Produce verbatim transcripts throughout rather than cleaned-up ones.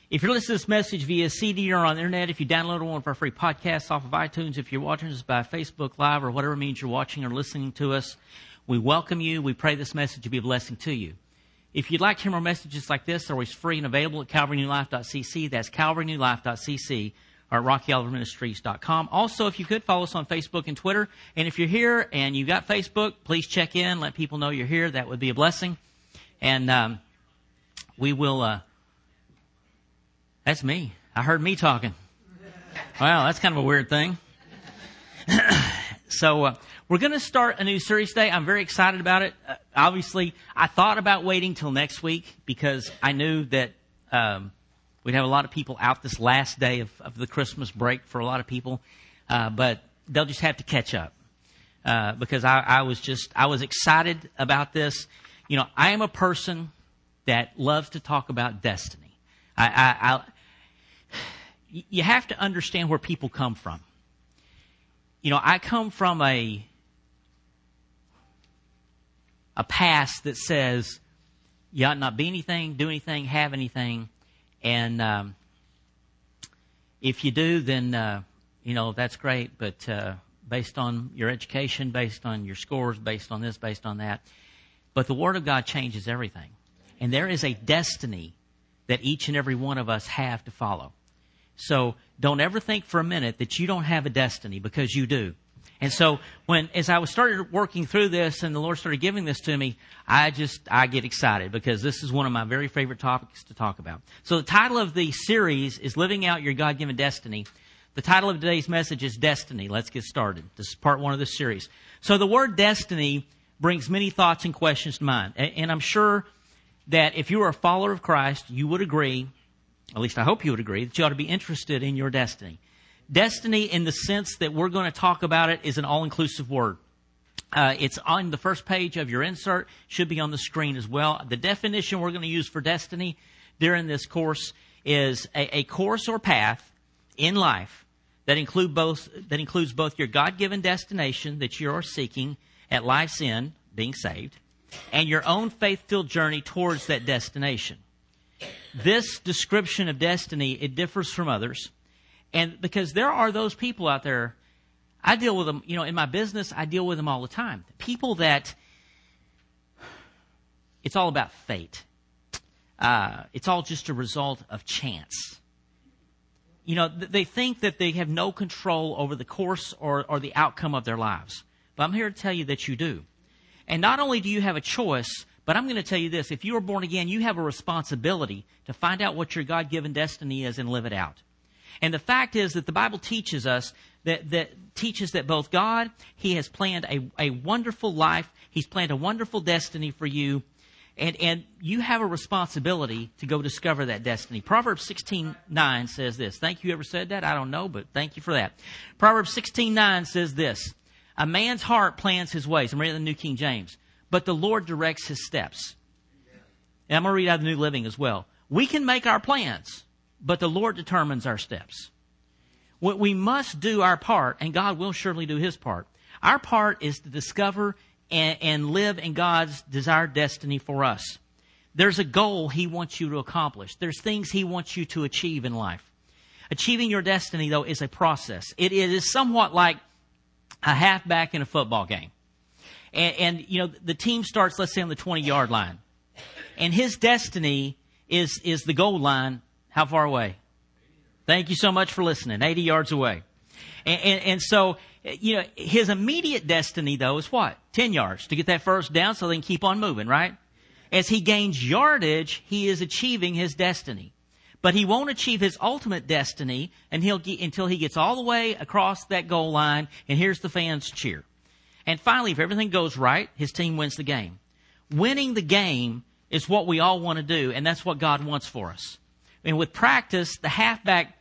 If you're listening to this message via C D or on the internet, if you download one of our free podcasts off of iTunes, if you're watching us by Facebook Live or whatever means you're watching or listening to us, we welcome you. We pray this message will be a blessing to you. If you'd like to hear more messages like this, they're always free and available at calvary new life dot c c. That's calvary new life dot c c or at rocky oliver ministries dot com. Also, if you could, follow us on Facebook and Twitter. And if you're here and you've got Facebook, please check in. Let people know you're here. That would be a blessing. And um, we will... Uh, That's me. I heard me talking. Wow, that's kind of a weird thing. so uh, we're going to start a new series today. I'm very excited about it. Uh, obviously, I thought about waiting till next week because I knew that um, we'd have a lot of people out this last day of, of the Christmas break for a lot of people. Uh, but they'll just have to catch up uh, because I, I was just, I was excited about this. You know, I am a person that loves to talk about destiny. I, I, I You have to understand where people come from. You know, I come from a a past that says you ought not be anything, do anything, have anything, and um, if you do, then uh, you know that's great. But uh, based on your education, based on your scores, based on this, based on that, but the Word of God changes everything, and there is a destiny that each and every one of us have to follow. So don't ever think for a minute that you don't have a destiny, because you do. And so when, as I was started working through this and the Lord started giving this to me, I just, I get excited because this is one of my very favorite topics to talk about. So the title of the series is Living Out Your God-Given Destiny. The title of today's message is Destiny. Let's get started. This is part one of this series. So the word destiny brings many thoughts and questions to mind. And I'm sure that if you are a follower of Christ, you would agree, at least I hope you would agree, that you ought to be interested in your destiny. Destiny, in the sense that we're going to talk about it, is an all-inclusive word. Uh, it's on the first page of your insert, should be on the screen as well. The definition we're going to use for destiny during this course is a, a course or path in life that include both that includes both your God-given destination that you are seeking at life's end, being saved, and your own faith-filled journey towards that destination. This description of destiny, it differs from others. And because there are those people out there, I deal with them, you know, in my business, I deal with them all the time. People that, it's all about fate. Uh, it's all just a result of chance. You know, they think that they have no control over the course or, or the outcome of their lives. But I'm here to tell you that you do. And not only do you have a choice, but I'm going to tell you this. If you are born again, you have a responsibility to find out what your God-given destiny is and live it out. And the fact is that the Bible teaches us that, that teaches that both God, He has planned a, a wonderful life. He's planned a wonderful destiny for you. And, and you have a responsibility to go discover that destiny. Proverbs sixteen nine says this. Thank you. Whoever said that? I don't know, but thank you for that. Proverbs sixteen nine says this. A man's heart plans his ways. I'm reading the New King James. But the Lord directs his steps. And I'm going to read out the New Living as well. We can make our plans, but the Lord determines our steps. What we must do our part, and God will surely do His part. Our part is to discover and, and live in God's desired destiny for us. There's a goal He wants you to accomplish. There's things He wants you to achieve in life. Achieving your destiny, though, is a process. It, it is somewhat like a halfback in a football game. And, and, you know, the team starts, let's say, on the twenty-yard line. And his destiny is is the goal line. How far away? Thank you so much for listening. eighty yards away. And, and, and so, you know, his immediate destiny, though, is what? ten yards to get that first down so they can keep on moving, right? As he gains yardage, he is achieving his destiny. But he won't achieve his ultimate destiny and he'll get, until he gets all the way across that goal line and hears the fans cheer. And finally, if everything goes right, his team wins the game. Winning the game is what we all want to do, and that's what God wants for us. And with practice, the halfback,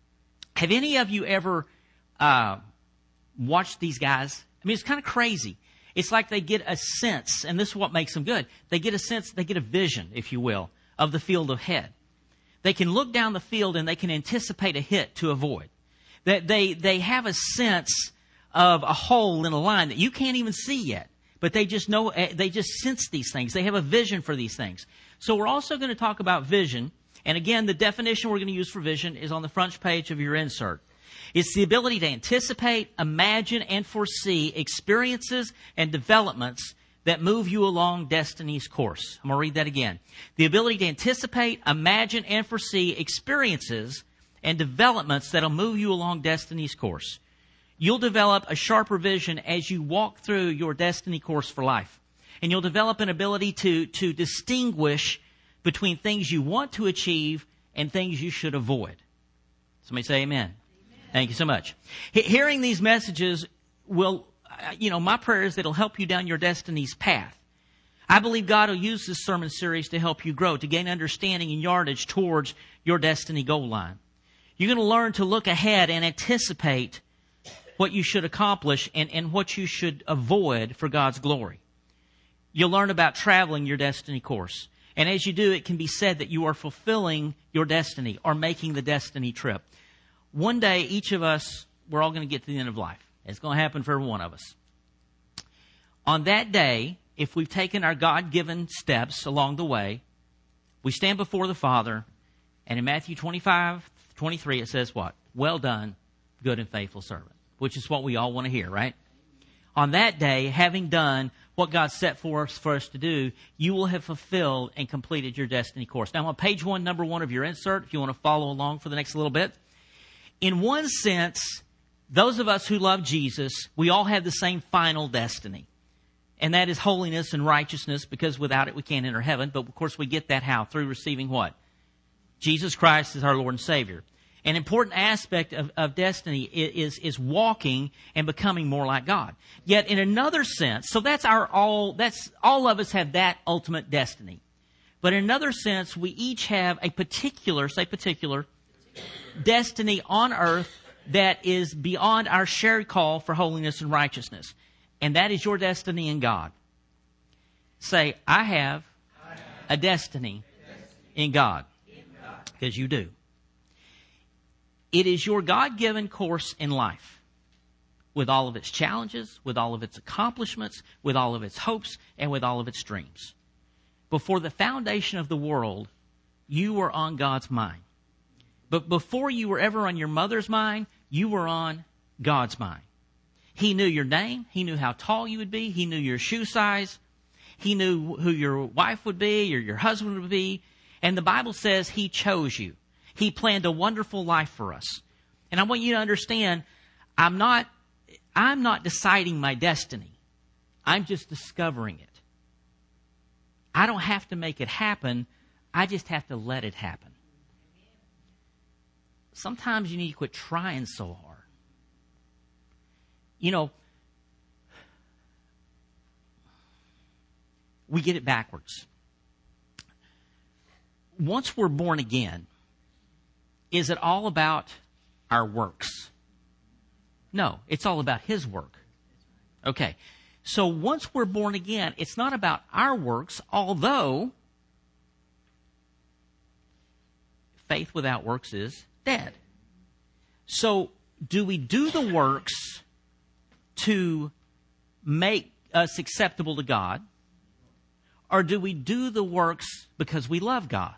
have any of you ever uh, watched these guys? I mean, it's kind of crazy. It's like they get a sense, and this is what makes them good. They get a sense, they get a vision, if you will, of the field ahead. They can look down the field and they can anticipate a hit to avoid. That they, they have a sense of a hole in a line that you can't even see yet. But they just know, they just sense these things. They have a vision for these things. So we're also going to talk about vision. And again, the definition we're going to use for vision is on the front page of your insert. It's the ability to anticipate, imagine, and foresee experiences and developments that move you along destiny's course. I'm going to read that again. The ability to anticipate, imagine, and foresee experiences and developments that will move you along destiny's course. You'll develop a sharper vision as you walk through your destiny course for life. And you'll develop an ability to, to distinguish between things you want to achieve and things you should avoid. Somebody say amen. Amen. Thank you so much. He- hearing these messages will, you know, my prayer is that it'll help you down your destiny's path. I believe God will use this sermon series to help you grow, to gain understanding and yardage towards your destiny goal line. You're going to learn to look ahead and anticipate what you should accomplish and, and what you should avoid for God's glory. You'll learn about traveling your destiny course. And as you do, it can be said that you are fulfilling your destiny or making the destiny trip. One day, each of us, we're all going to get to the end of life. It's going to happen for every one of us. On that day, if we've taken our God-given steps along the way, we stand before the Father, and in Matthew twenty-five, twenty-three, it says what? Well done, good and faithful servant, which is what we all want to hear, right? On that day, having done what God set for us, for us to do, you will have fulfilled and completed your destiny course. Now, on page one, number one of your insert, if you want to follow along for the next little bit. In one sense, those of us who love Jesus, we all have the same final destiny. And that is holiness and righteousness, because without it we can't enter heaven. But of course we get that how? Through receiving what? Jesus Christ as our Lord and Savior. An important aspect of, of destiny is, is walking and becoming more like God. Yet in another sense, so that's our all, that's, all of us have that ultimate destiny. But in another sense, we each have a particular, say particular, destiny on earth that is beyond our shared call for holiness and righteousness. And that is your destiny in God. Say, I have, I have a destiny, a destiny in God. Because you do. It is your God-given course in life, with all of its challenges, with all of its accomplishments, with all of its hopes, and with all of its dreams. Before the foundation of the world, you were on God's mind. But before you were ever on your mother's mind, you were on God's mind. He knew your name. He knew how tall you would be. He knew your shoe size. He knew who your wife would be or your husband would be. And the Bible says He chose you. He planned a wonderful life for us. And I want you to understand, I'm not, I'm not deciding my destiny. I'm just discovering it. I don't have to make it happen. I just have to let it happen. Sometimes you need to quit trying so hard. You know, we get it backwards. Once we're born again, is it all about our works? No, it's all about His work. Okay, so once we're born again, it's not about our works, although faith without works is dead. So do we do the works to make us acceptable to God, or do we do the works because we love God?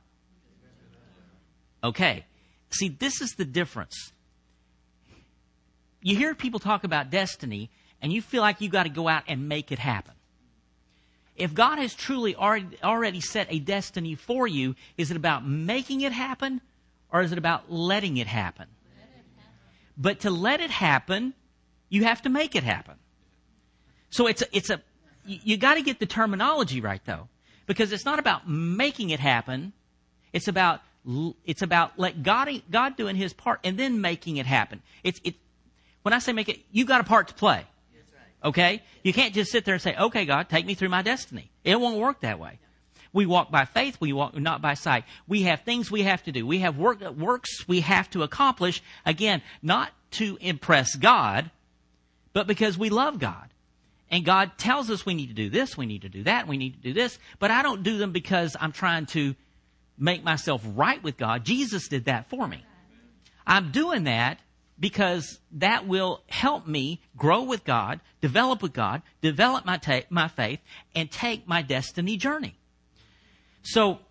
Okay. See, this is the difference. You hear people talk about destiny, and you feel like you've got to go out and make it happen. If God has truly already, already set a destiny for you, is it about making it happen, or is it about letting it happen? Let it happen. But to let it happen, you have to make it happen. So it's a, it's a, you, you got to get the terminology right, though, because it's not about making it happen. It's about It's about let God God doing His part and then making it happen. It's it. When I say make it, you got a part to play. Okay, you can't just sit there and say, "Okay, God, take me through my destiny." It won't work that way. We walk by faith. We walk not by sight. We have things we have to do. We have work works we have to accomplish. Again, not to impress God, but because we love God. And God tells us we need to do this, we need to do that, we need to do this. But I don't do them because I'm trying to make myself right with God. Jesus did that for me. I'm doing that because that will help me grow with God, develop with God, develop my ta- my faith, and take my destiny journey. So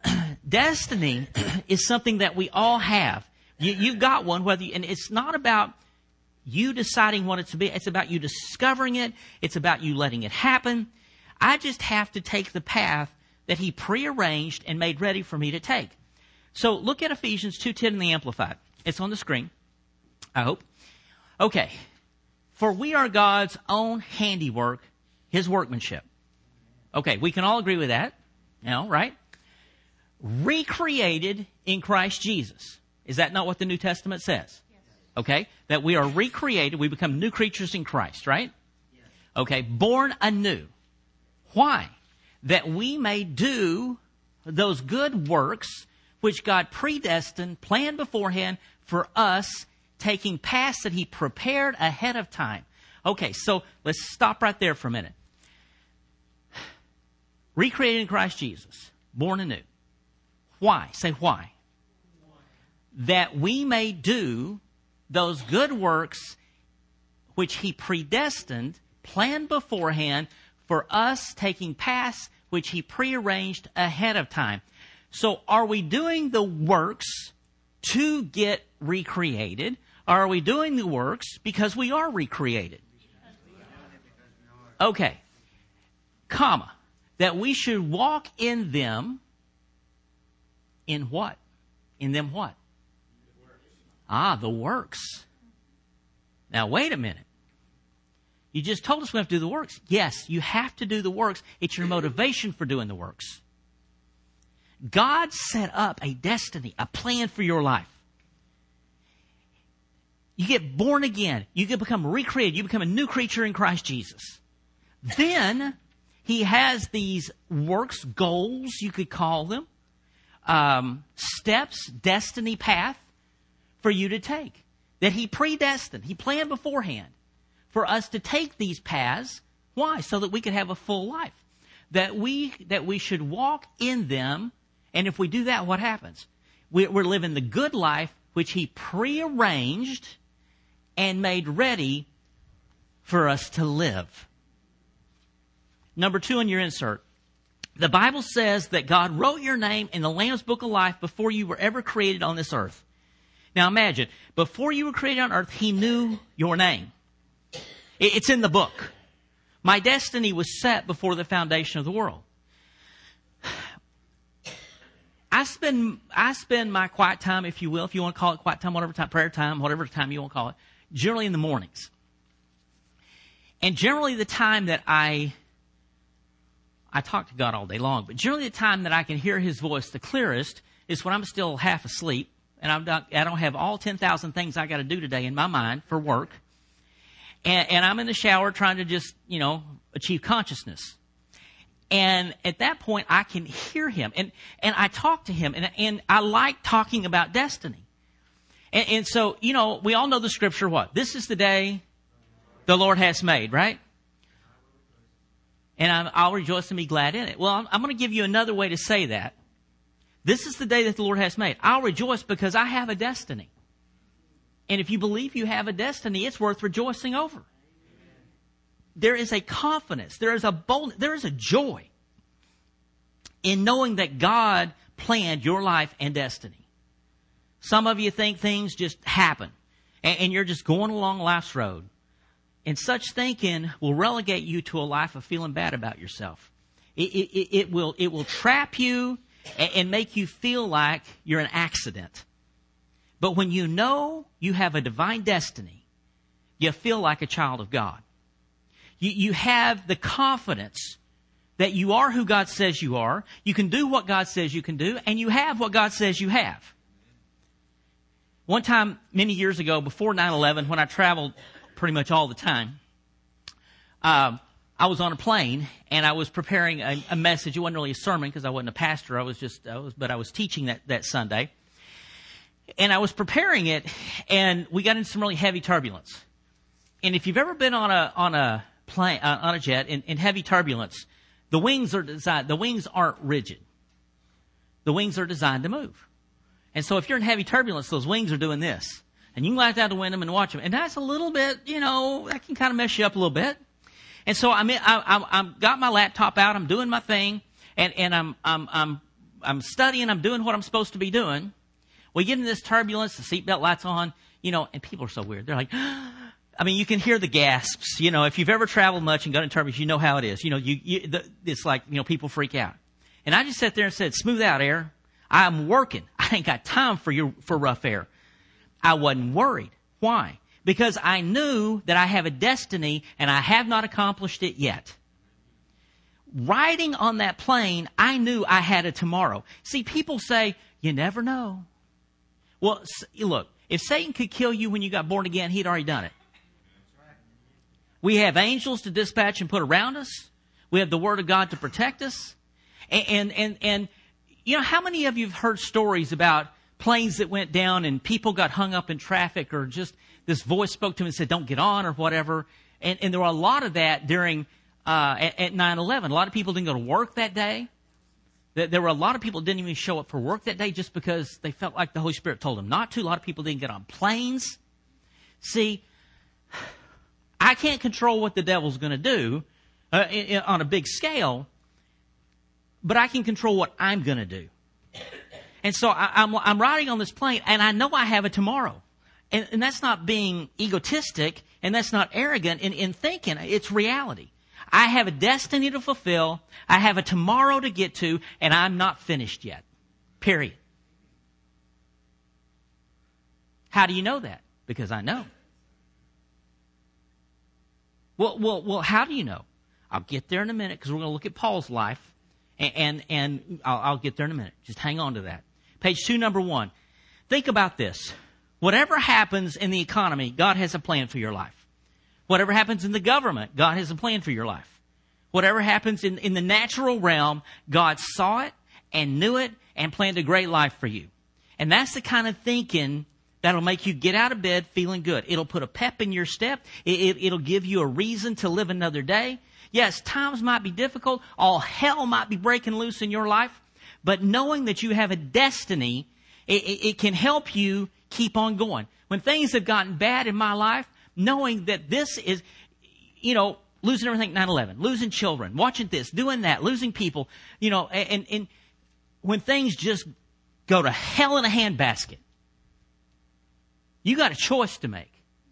destiny is something that we all have. You, you've got one, whether you, and it's not about you deciding what it's to be. It's about you discovering it. It's about you letting it happen. I just have to take the path that He prearranged and made ready for me to take. So look at Ephesians two ten in the Amplified. It's on the screen, I hope. Okay. For we are God's own handiwork, His workmanship. Okay, we can all agree with that. You know, right? Recreated in Christ Jesus. Is that not what the New Testament says? Yes. Okay, that we are recreated, we become new creatures in Christ, right? Yes. Okay, born anew. Why? That we may do those good works which God predestined, planned beforehand for us, taking paths that He prepared ahead of time. Okay, so let's stop right there for a minute. Recreated in Christ Jesus, born anew. Why? Say why. Why? That we may do those good works which He predestined, planned beforehand for us, taking paths which He prearranged ahead of time. So are we doing the works to get recreated? Or are we doing the works because we are recreated? Okay. Comma. That we should walk in them. In what? In them what? Ah, the works. Now, wait a minute. You just told us we have to do the works. Yes, you have to do the works. It's your motivation for doing the works. God set up a destiny, a plan for your life. You get born again. You get become recreated. You become a new creature in Christ Jesus. Then He has these works, goals, you could call them, um, steps, destiny path for you to take. That He predestined. He planned beforehand for us to take these paths. Why? So that we could have a full life. That we, that we should walk in them. And if we do that, what happens? We're living the good life which He prearranged and made ready for us to live. Number two in your insert. The Bible says that God wrote your name in the Lamb's Book of Life before you were ever created on this earth. Now imagine, before you were created on earth, He knew your name. It's in the book. My destiny was set before the foundation of the world. I spend I spend my quiet time, if you will, if you want to call it quiet time, whatever time, prayer time, whatever time you want to call it, generally in the mornings. And generally the time that I I talk to God all day long, but generally the time that I can hear His voice the clearest is when I'm still half asleep and I'm not, I don't have all ten thousand things I got to do today in my mind for work. And, and I'm in the shower trying to just, you know, achieve consciousness. And at that point, I can hear Him. And, and I talk to Him. And, and I like talking about destiny. And, and so, you know, we all know the scripture, what? This is the day the Lord has made, right? And I'm, I'll rejoice and be glad in it. Well, I'm, I'm going to give you another way to say that. This is the day that the Lord has made. I'll rejoice because I have a destiny. And if you believe you have a destiny, it's worth rejoicing over. There is a confidence, there is a bold, there is a joy in knowing that God planned your life and destiny. Some of you think things just happen and, and you're just going along life's road. And such thinking will relegate you to a life of feeling bad about yourself. It, it, it, will, it will trap you and, and make you feel like you're an accident. But when you know you have a divine destiny, you feel like a child of God. You, you have the confidence that you are who God says you are. You can do what God says you can do, and you have what God says you have. One time, many years ago, before nine eleven, when I traveled pretty much all the time, um, I was on a plane, and I was preparing a, a message. It wasn't really a sermon because I wasn't a pastor. I was just, I was, but I was teaching that, that Sunday. And I was preparing it, and we got into some really heavy turbulence. And if you've ever been on a on a plane uh, on a jet in, in heavy turbulence, the wings are designed. The wings aren't rigid. The wings are designed to move. And so, if you're in heavy turbulence, those wings are doing this, and you can look out the window and watch them. And that's a little bit, you know, that can kind of mess you up a little bit. And so, I'm in, I, I, I got my laptop out. I'm doing my thing, and and I'm I'm I'm I'm studying, I'm doing what I'm supposed to be doing. We get in this turbulence, the seatbelt lights on, you know, and people are so weird. They're like, I mean, you can hear the gasps. You know, if you've ever traveled much and gone in turbulence, you know how it is. You know, you, you the, it's like, you know, people freak out. And I just sat there and said, smooth out, air. I'm working. I ain't got time for your, for rough air. I wasn't worried. Why? Because I knew that I have a destiny and I have not accomplished it yet. Riding on that plane, I knew I had a tomorrow. See, people say, you never know. Well, look, if Satan could kill you when you got born again, he'd already done it. We have angels to dispatch and put around us. We have the Word of God to protect us. And, and, and, and you know, how many of you have heard stories about planes that went down and people got hung up in traffic, or just this voice spoke to them and said, don't get on, or whatever. And, and there were a lot of that during uh, at, at nine eleven. A lot of people didn't go to work that day. There were a lot of people that didn't even show up for work that day just because they felt like the Holy Spirit told them not to. A lot of people didn't get on planes. See, I can't control what the devil's going to do uh, in, in, on a big scale, but I can control what I'm going to do. And so I, I'm, I'm riding on this plane, and I know I have a tomorrow. And, and that's not being egotistic, and that's not arrogant in, in thinking. It's reality. I have a destiny to fulfill. I have a tomorrow to get to, and I'm not finished yet. Period. How do you know that? Because I know. Well, well, well. How do you know? I'll get there in a minute, because we're going to look at Paul's life, and and, and I'll, I'll get there in a minute. Just hang on to that. Page two, number one. Think about this. Whatever happens in the economy, God has a plan for your life. Whatever happens in the government, God has a plan for your life. Whatever happens in, in the natural realm, God saw it and knew it and planned a great life for you. And that's the kind of thinking that'll make you get out of bed feeling good. It'll put a pep in your step. It, it, it'll give you a reason to live another day. Yes, times might be difficult. All hell might be breaking loose in your life. But knowing that you have a destiny, it, it, it can help you keep on going. When things have gotten bad in my life, knowing that this is, you know, losing everything, nine eleven, losing children, watching this, doing that, losing people, you know, and, and when things just go to hell in a handbasket, you got a choice to make.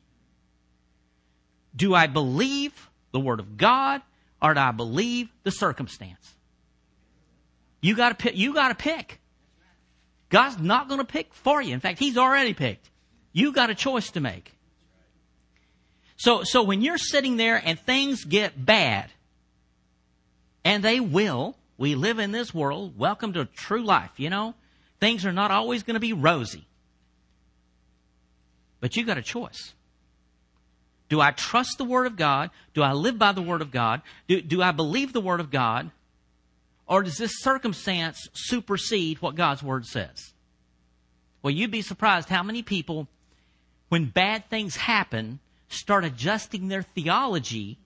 Do I believe the Word of God, or do I believe the circumstance? You got to pick. You got to pick. God's not going to pick for you. In fact, He's already picked. You got a choice to make. So, so when you're sitting there and things get bad, and they will, we live in this world, welcome to true life, you know, things are not always going to be rosy. But you got a choice. Do I trust the Word of God? Do I live by the Word of God? Do, do I believe the Word of God? Or does this circumstance supersede what God's Word says? Well, you'd be surprised how many people, when bad things happen, start adjusting their theology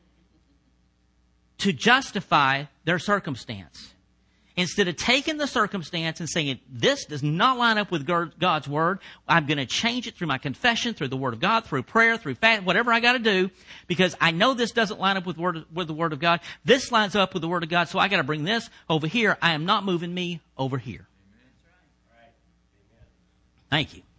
to justify their circumstance. Instead of taking the circumstance and saying, this does not line up with God's Word, I'm going to change it through my confession, through the Word of God, through prayer, through fast, whatever I got to do, because I know this doesn't line up with, word, with the Word of God. This lines up with the Word of God, so I got to bring this over here. I am not moving me over here. Thank you.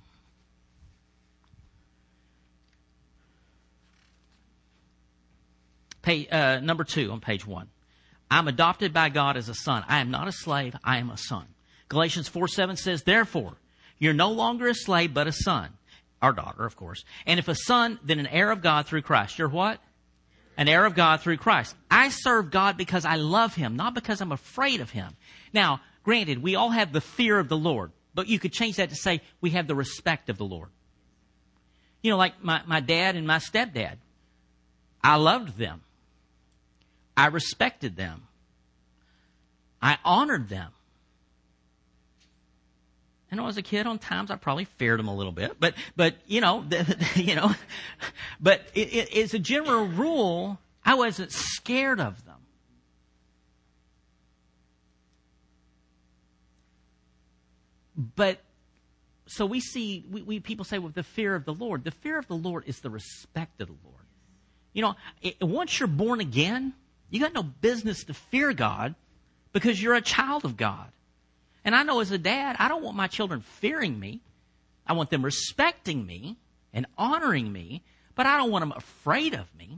Page, uh, number two on page one. I'm adopted by God as a son. I am not a slave. I am a son. Galatians four seven says, therefore, you're no longer a slave, but a son. Our daughter, of course. And if a son, then an heir of God through Christ. You're what? An heir of God through Christ. I serve God because I love Him, not because I'm afraid of Him. Now, granted, we all have the fear of the Lord, but you could change that to say we have the respect of the Lord. You know, like my, my dad and my stepdad. I loved them. I respected them. I honored them. I know as a kid, on times I probably feared them a little bit, but but you know, you know, but it, it, as a general rule, I wasn't scared of them. But so we see, we, we people say, with the fear of the Lord. The fear of the Lord is the respect of the Lord. You know, it, once you're born again, you got no business to fear God because you're a child of God. And I know as a dad, I don't want my children fearing me. I want them respecting me and honoring me, but I don't want them afraid of me.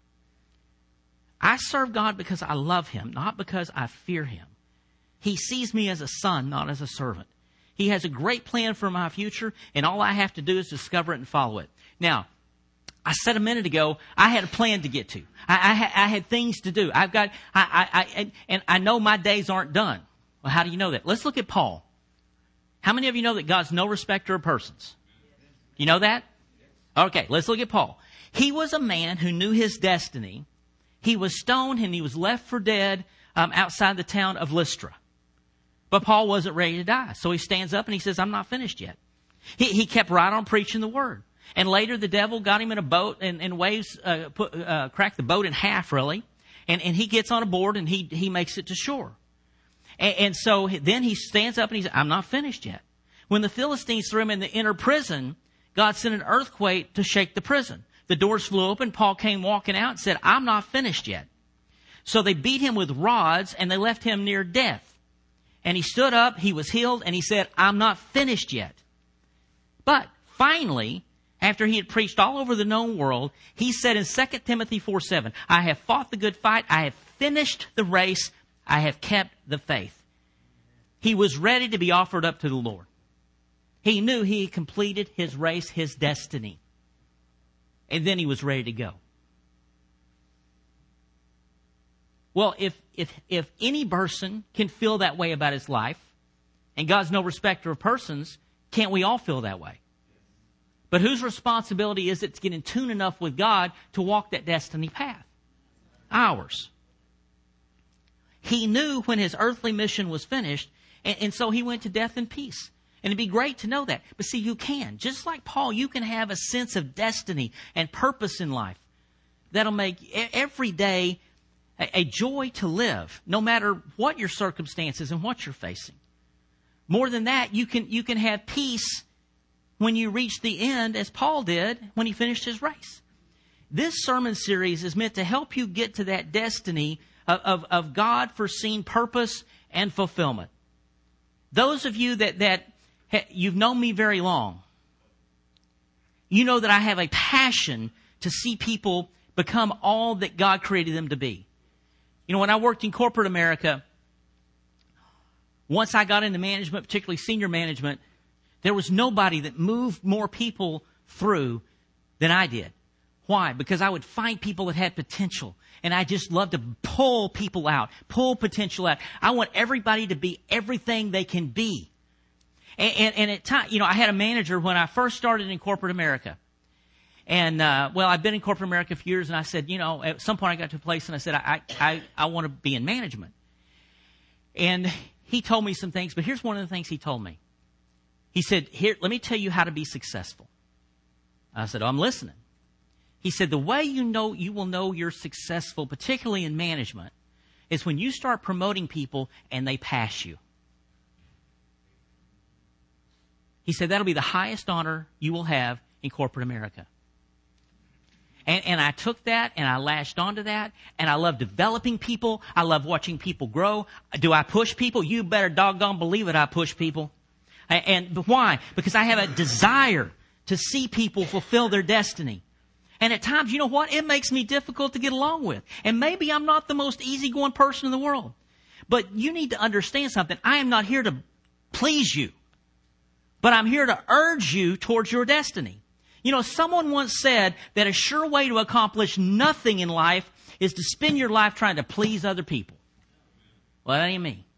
I serve God because I love Him, not because I fear Him. He sees me as a son, not as a servant. He has a great plan for my future, and all I have to do is discover it and follow it. Now, I said a minute ago, I had a plan to get to. I, I, I had things to do. I've got, I, I, I, and I know my days aren't done. Well, how do you know that? Let's look at Paul. How many of you know that God's no respecter of persons? You know that? Okay, let's look at Paul. He was a man who knew his destiny. He was stoned and he was left for dead um, outside the town of Lystra. But Paul wasn't ready to die. So he stands up and he says, I'm not finished yet. He, he kept right on preaching the word. And later the devil got him in a boat and, and waves, uh, put, uh, cracked the boat in half really. And, and he gets on a board and he, he makes it to shore. And, and so then he stands up and he says, I'm not finished yet. When the Philistines threw him in the inner prison, God sent an earthquake to shake the prison. The doors flew open. Paul came walking out and said, I'm not finished yet. So they beat him with rods and they left him near death. And he stood up, he was healed, and he said, I'm not finished yet. But finally, after he had preached all over the known world, he said in Second Timothy four seven, I have fought the good fight, I have finished the race, I have kept the faith. He was ready to be offered up to the Lord. He knew he had completed his race, his destiny. And then he was ready to go. Well, if, if, if any person can feel that way about his life, and God's no respecter of persons, can't we all feel that way? But whose responsibility is it to get in tune enough with God to walk that destiny path? Ours. He knew when his earthly mission was finished, and, and so he went to death in peace. And it'd be great to know that. But see, you can. Just like Paul, you can have a sense of destiny and purpose in life that'll make every day a joy to live, no matter what your circumstances and what you're facing. More than that, you can you can have peace when you reach the end, as Paul did when he finished his race. This sermon series is meant to help you get to that destiny of, of, of God-foreseen purpose and fulfillment. Those of you that, that ha, you've known me very long, you know that I have a passion to see people become all that God created them to be. You know, when I worked in corporate America, once I got into management, particularly senior management, there was nobody that moved more people through than I did. Why? Because I would find people that had potential, and I just loved to pull people out, pull potential out. I want everybody to be everything they can be. And, and, and at time, you know, I had a manager when I first started in corporate America. And, uh, well, I've been in corporate America for years, and I said, you know, at some point I got to a place and I said, I, I, I want to be in management. And he told me some things, but here's one of the things he told me. He said, here, let me tell you how to be successful. I said, oh, I'm listening. He said, the way you know, you will know you're successful, particularly in management, is when you start promoting people and they pass you. He said, that'll be the highest honor you will have in corporate America. And, and I took that and I lashed onto that, and I love developing people. I love watching people grow. Do I push people? You better doggone believe it, I push people. And, and but why? Because I have a desire to see people fulfill their destiny. And at times, you know what? It makes me difficult to get along with. And maybe I'm not the most easygoing person in the world. But you need to understand something. I am not here to please you, but I'm here to urge you towards your destiny. You know, someone once said that a sure way to accomplish nothing in life is to spend your life trying to please other people. Well, that ain't me.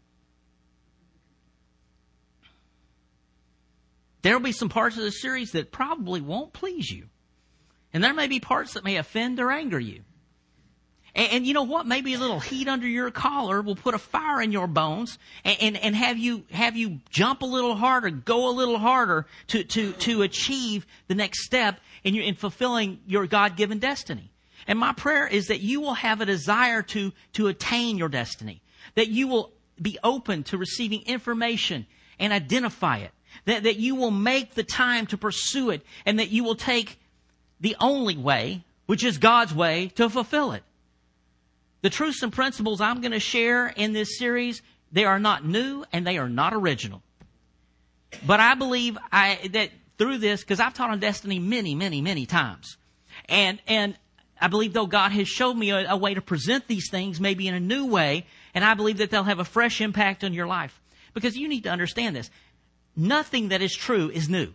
There will be some parts of the series that probably won't please you. And there may be parts that may offend or anger you. And, and you know what? Maybe a little heat under your collar will put a fire in your bones and, and, and have you have you jump a little harder, go a little harder to, to, to achieve the next step in, your, in fulfilling your God-given destiny. And my prayer is that you will have a desire to, to attain your destiny, that you will be open to receiving information and identify it, that, that you will make the time to pursue it, and that you will take the only way, which is God's way, to fulfill it. The truths and principles I'm going to share in this series, They are not new and they are not original. But I believe I, that through this, because I've taught on destiny many, many, many times. And, and I believe though God has showed me a, a way to present these things maybe in a new way. And I believe that they'll have a fresh impact on your life. Because you need to understand this. Nothing that is true is new.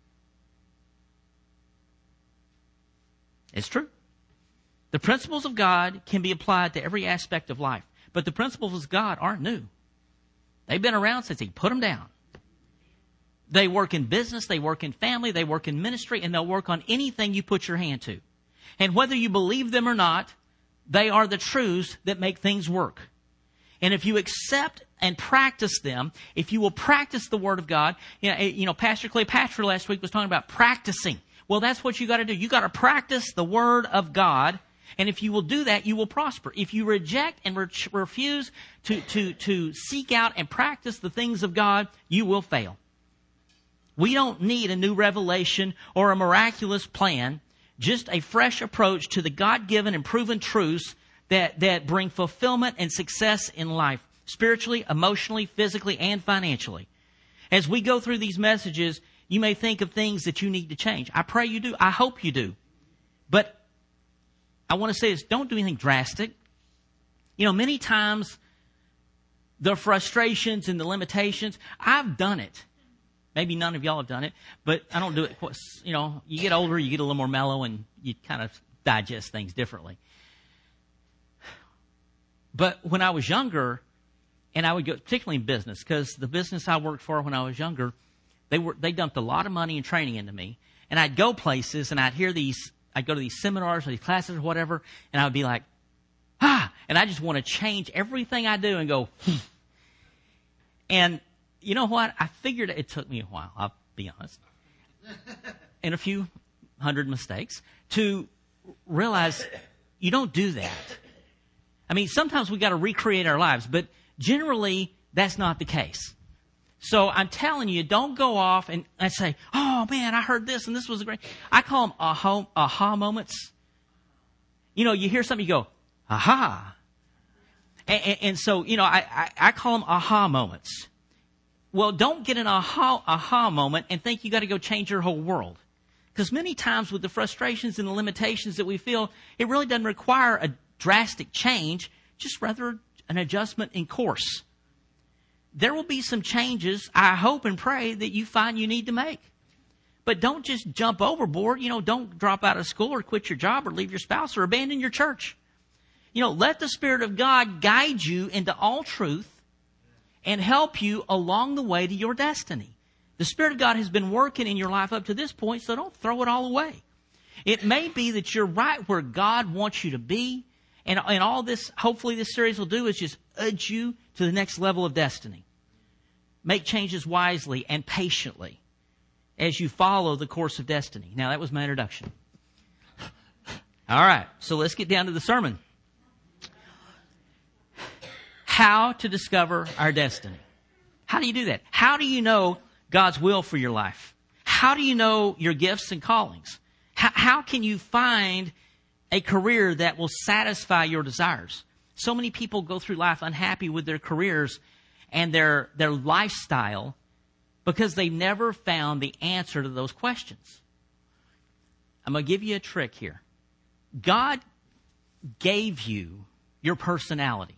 It's true. The principles of God can be applied to every aspect of life. But the principles of God aren't new. They've been around since He put them down. They work in business, they work in family, they work in ministry, and they'll work on anything you put your hand to. And whether you believe them or not, they are the truths that make things work. And if you accept and practice them, if you will practice the Word of God, you know, you know Pastor Cleopatra last week was talking about practicing. Well, that's what you got to do. You got to practice the Word of God. And if you will do that, you will prosper. If you reject and re- refuse to, to, to seek out and practice the things of God, you will fail. We don't need a new revelation or a miraculous plan, just a fresh approach to the God-given and proven truths that, that bring fulfillment and success in life, spiritually, emotionally, physically, and financially. As we go through these messages, you may think of things that you need to change. I pray you do. I hope you do. But I want to say this, don't do anything drastic. You know, many times the frustrations and the limitations, I've done it. Maybe none of y'all have done it, but I don't do it. You know, you get older, you get a little more mellow, and you kind of digest things differently. But when I was younger, and I would go, particularly in business, because the business I worked for when I was younger, they were they dumped a lot of money and training into me, and I'd go places and I'd hear these, I'd go to these seminars or these classes or whatever, and I would be like, ah, and I just want to change everything I do and go, hmm. And you know what? I figured it took me a while, I'll be honest, and a few hundred mistakes to realize you don't do that. I mean, sometimes we got to recreate our lives, but generally that's not the case. So I'm telling you, don't go off and, and say, oh man, I heard this and this was great. I call them aha, aha moments. You know, you hear something, you go, aha. And, and, and so, you know, I, I, I call them aha moments. Well, don't get an aha, aha moment and think you got to go change your whole world. Because many times with the frustrations and the limitations that we feel, it really doesn't require a drastic change, just rather an adjustment in course. There will be some changes, I hope and pray, that you find you need to make. But don't just jump overboard. You know, don't drop out of school or quit your job or leave your spouse or abandon your church. You know, let the Spirit of God guide you into all truth and help you along the way to your destiny. The Spirit of God has been working in your life up to this point, so don't throw it all away. It may be that you're right where God wants you to be, and, and all this, hopefully this series will do is just urge you to the next level of destiny. Make changes wisely and patiently as you follow the course of destiny. Now, that was my introduction. All right, so let's get down to the sermon. How to discover our destiny. How do you do that? How do you know God's will for your life? How do you know your gifts and callings? How, how can you find a career that will satisfy your desires? So many people go through life unhappy with their careers and their, their lifestyle because they never found the answer to those questions. I'm going to give you a trick here. God gave you your personality.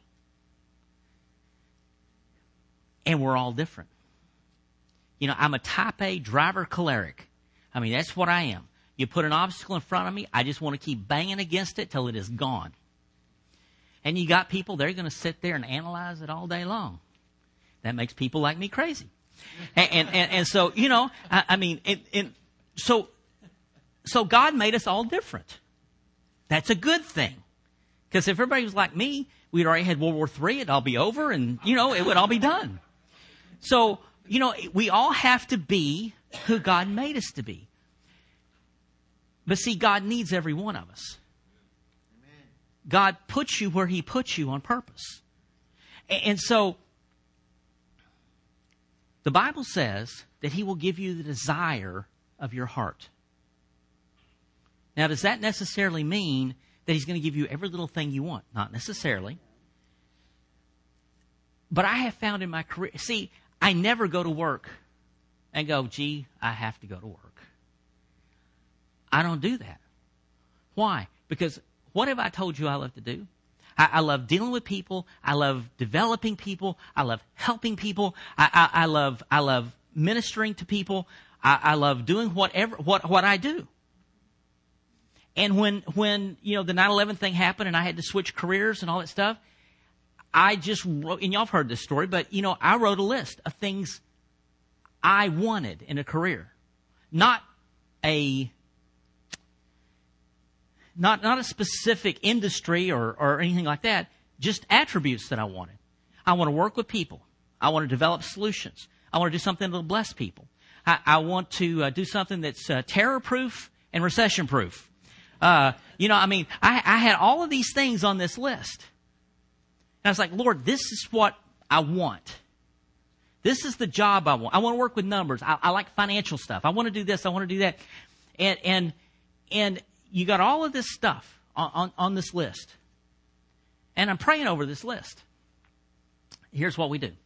And we're all different. You know, I'm a type A driver choleric. I mean, that's what I am. You put an obstacle in front of me, I just want to keep banging against it till it is gone. And you got people, they're going to sit there and analyze it all day long. That makes people like me crazy. And, and, and, and so, you know, I, I mean, it, it, so, so God made us all different. That's a good thing. Because if everybody was like me, we'd already had World War Three, it'd all be over, and, you know, it would all be done. So, you know, we all have to be who God made us to be. But see, God needs every one of us. Amen. God puts you where He puts you on purpose. And so, the Bible says that He will give you the desire of your heart. Now, does that necessarily mean that He's going to give you every little thing you want? Not necessarily. but I have found in my career, see, I never go to work and go, gee, I have to go to work. I don't do that. Why? Because what have I told you I love to do? I, I love dealing with people. I love developing people. I love helping people. I, I, I love I love ministering to people. I, I love doing whatever what what I do. And when when you know the nine eleven thing happened and I had to switch careers and all that stuff, I just wrote, and y'all have heard this story, but you know I wrote a list of things I wanted in a career, not a Not not a specific industry or, or anything like that, just attributes that I wanted. I want to work with people. I want to develop solutions. I want to do something that will bless people. I, I want to uh, do something that's uh, terror-proof and recession-proof. Uh, you know, I mean, I, I had all of these things on this list. And I was like, Lord, this is what I want. This is the job I want. I want to work with numbers. I, I like financial stuff. I want to do this. I want to do that. And, and, and, you got all of this stuff on, on, on this list. And I'm praying over this list. Here's what we do.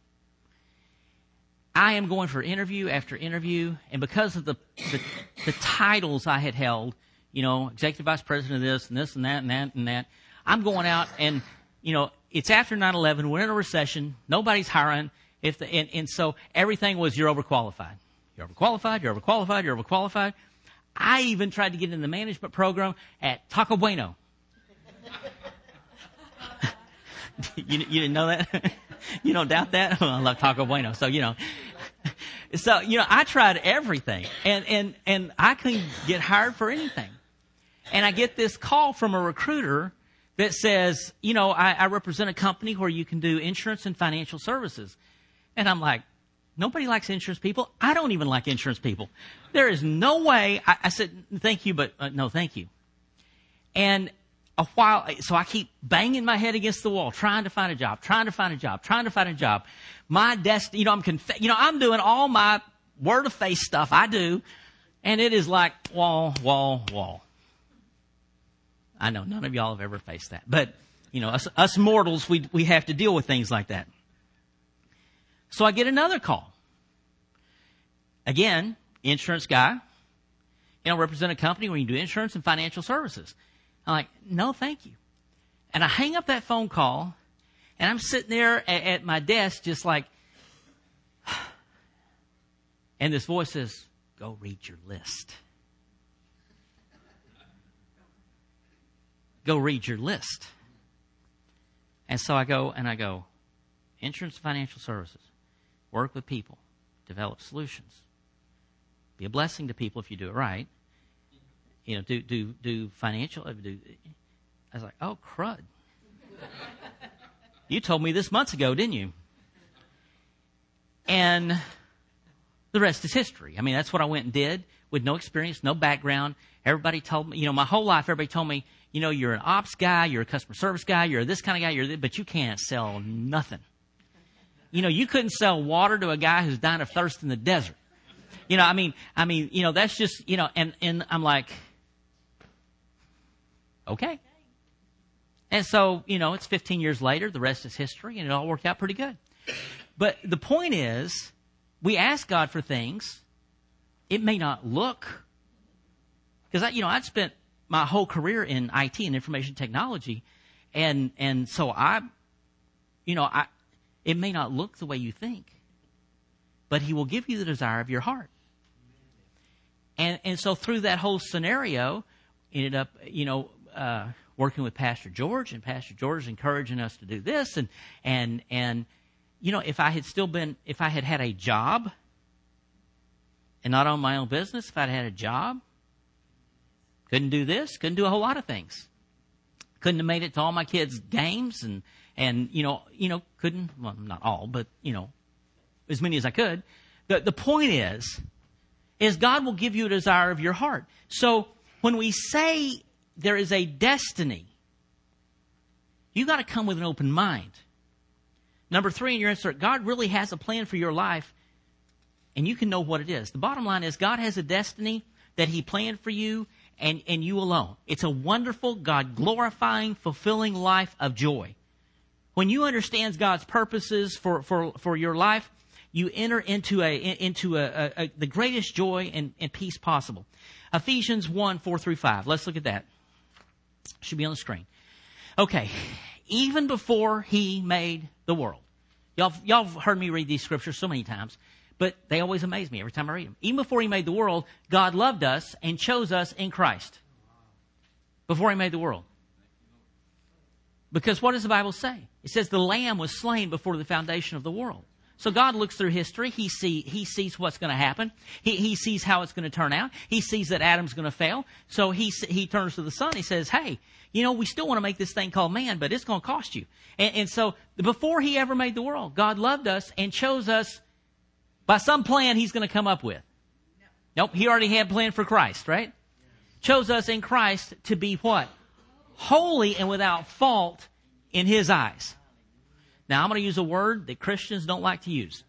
I am going for interview after interview, and because of the, the the titles I had held, you know, executive vice president of this and this and that and that and that, I'm going out and, you know, it's after nine eleven, we're in a recession, nobody's hiring, if the, and, and so everything was you're overqualified. You're overqualified, you're overqualified, you're overqualified. I even tried to get in the management program at Taco Bueno. you, you didn't know that? You don't doubt that? Well, I love Taco Bueno. So, you know. So, you know, I tried everything. And, and, and I couldn't get hired for anything. And I get this call from a recruiter that says, you know, I, I represent a company where you can do insurance and financial services. And I'm like, nobody likes insurance people. I don't even like insurance people. There is no way. I, I said, thank you, but uh, no, thank you. And a while, so I keep banging my head against the wall, trying to find a job, trying to find a job, trying to find a job. My destiny, you know, I'm conf- you know, I'm doing all my word of faith stuff I do, and it is like wall, wall, wall. I know none of y'all have ever faced that, but you know, us, us mortals, we we have to deal with things like that. So I get another call. Again, insurance guy. You know, represent a company where you do insurance and financial services. I'm like, no, thank you. And I hang up that phone call, and I'm sitting there at, at my desk just like, and this voice says, go read your list. Go read your list. And so I go, and I go, insurance and financial services. Work with people. Develop solutions. Be a blessing to people if you do it right. You know, do do do financial. Do. I was like, oh crud! You told me this months ago, didn't you? And the rest is history. I mean, that's what I went and did with no experience, no background. Everybody told me, you know, my whole life, everybody told me, you know, you're an ops guy, you're a customer service guy, you're this kind of guy, you're this, but you can't sell nothing. You know, you couldn't sell water to a guy who's dying of thirst in the desert. You know, I mean, I mean, you know, that's just, you know, and, and I'm like, okay. And so, you know, it's fifteen years later, the rest is history, and it all worked out pretty good. But the point is, we ask God for things. It may not look, because, I, you know, I'd spent my whole career in I T and information technology, and, and so I, you know, I, it may not look the way you think, but He will give you the desire of your heart. And and so through that whole scenario, ended up, you know, uh, working with Pastor George, and Pastor George encouraging us to do this, and and and you know, if I had still been, if I had had a job, and not own my own business, if I'd had a job, couldn't do this, couldn't do a whole lot of things, couldn't have made it to all my kids' games, and and you know, you know, couldn't, well, not all, but you know, as many as I could. The the point is, is God will give you a desire of your heart. So when we say there is a destiny, you got to come with an open mind. Number three in your answer, God really has a plan for your life, and you can know what it is. The bottom line is God has a destiny that He planned for you, and, and you alone. It's a wonderful, God-glorifying, fulfilling life of joy. When you understand God's purposes for, for, for your life, you enter into a into a, a, a the greatest joy and, and peace possible. Ephesians one, four through five. Let's look at that. Should be on the screen. Okay. Even before he made the world. Y'all, y'all have heard me read these scriptures so many times, but they always amaze me every time I read them. Even before he made the world, God loved us and chose us in Christ. Before he made the world. Because what does the Bible say? It says the Lamb was slain before the foundation of the world. So God looks through history. He see he sees what's going to happen. He he sees how it's going to turn out. He sees that Adam's going to fail. So he he turns to the Son. He says, "Hey, you know, we still want to make this thing called man, but it's going to cost you." And, and so before he ever made the world, God loved us and chose us by some plan he's going to come up with. No. Nope, he already had a plan for Christ, right? Yes. Chose us in Christ to be what? Holy and without fault in his eyes. Now, I'm going to use a word that Christians don't like to use.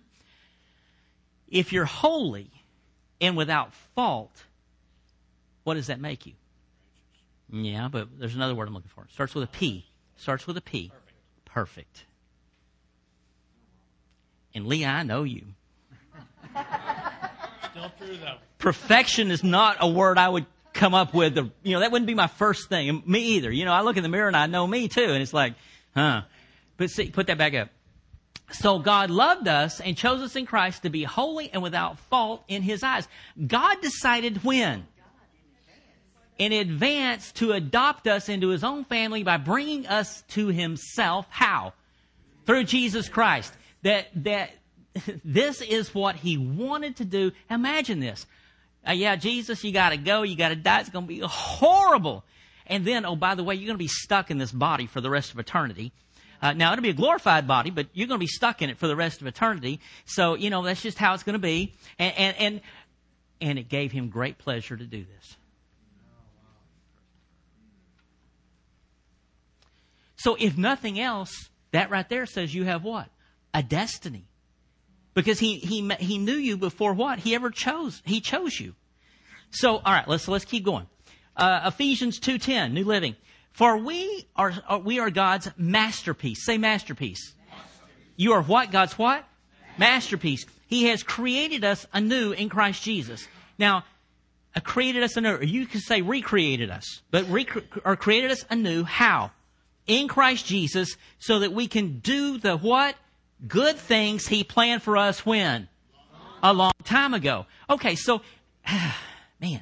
If you're holy and without fault, what does that make you? Yeah, but there's another word I'm looking for. It starts with a P. Starts with a P. Perfect. Perfect. And Lee, I know you. Still true, though. Perfection is not a word I would come up with. You know, that wouldn't be my first thing. Me either. You know, I look in the mirror and I know me too. And it's like, huh. But see, put that back up. So God loved us and chose us in Christ to be holy and without fault in his eyes. God decided when? In advance to adopt us into his own family by bringing us to himself. How? Through Jesus Christ. That, that, this is what he wanted to do. Imagine this. Uh, yeah, Jesus, you got to go. You got to die. It's going to be horrible. And then, oh, by the way, you're going to be stuck in this body for the rest of eternity. Uh, now, it'll be a glorified body, but you're going to be stuck in it for the rest of eternity. So, you know, that's just how it's going to be. And, and, and, and it gave him great pleasure to do this. So, if nothing else, that right there says you have what? A destiny. Because he, he, he knew you before what? He ever chose. He chose you. So, all right, let's, let's keep going. Uh, Ephesians two ten, New Living. For we are, we are God's masterpiece. Say masterpiece. Masterpiece. You are what? God's what? Masterpiece. Masterpiece. He has created us anew in Christ Jesus. Now, uh, created us anew. Or you can say recreated us. But rec- or created us anew. How? In Christ Jesus, so that we can do the what? Good things he planned for us when? A long time ago. Okay, so, man.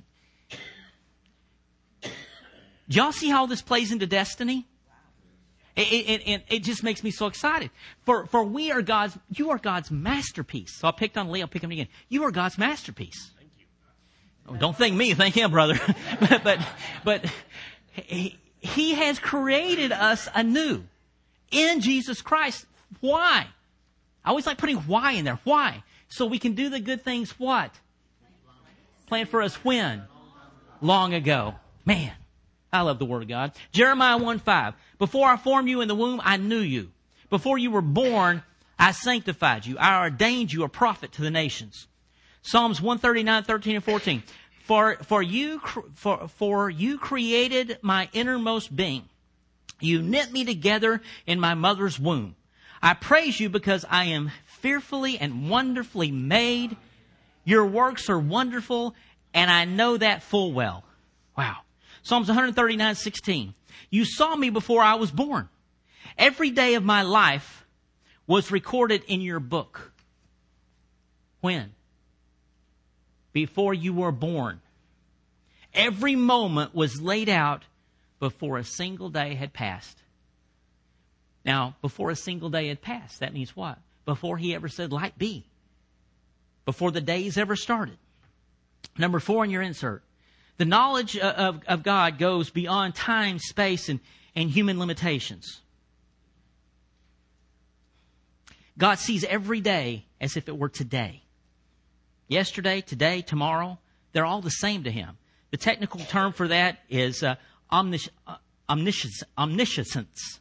Do y'all see how this plays into destiny? It, it, it, it just makes me so excited. For, for we are God's, you are God's masterpiece. So I picked on Lee, I'll pick him again. You are God's masterpiece. Thank you. Oh, don't thank me, thank him, brother. but, but, but he, he has created us anew in Jesus Christ. Why? I always like putting why in there. Why? So we can do the good things what? Planned for us when? Long ago. Man. I love the Word of God. Jeremiah one five. Before I formed you in the womb, I knew you. Before you were born, I sanctified you. I ordained you a prophet to the nations. Psalms one thirty-nine, thirteen and fourteen. For, for you, for, for you created my innermost being. You knit me together in my mother's womb. I praise you because I am fearfully and wonderfully made. Your works are wonderful, and I know that full well. Wow. Psalms one thirty-nine, sixteen. You saw me before I was born. Every day of my life was recorded in your book. When? Before you were born. Every moment was laid out before a single day had passed. Now, before a single day had passed, that means what? Before he ever said, light be. Before the days ever started. Number four in your insert. The knowledge of, of God goes beyond time, space, and, and human limitations. God sees every day as if it were today. Yesterday, today, tomorrow, they're all the same to him. The technical term for that is uh, omnis- uh, omniscience. Omniscience.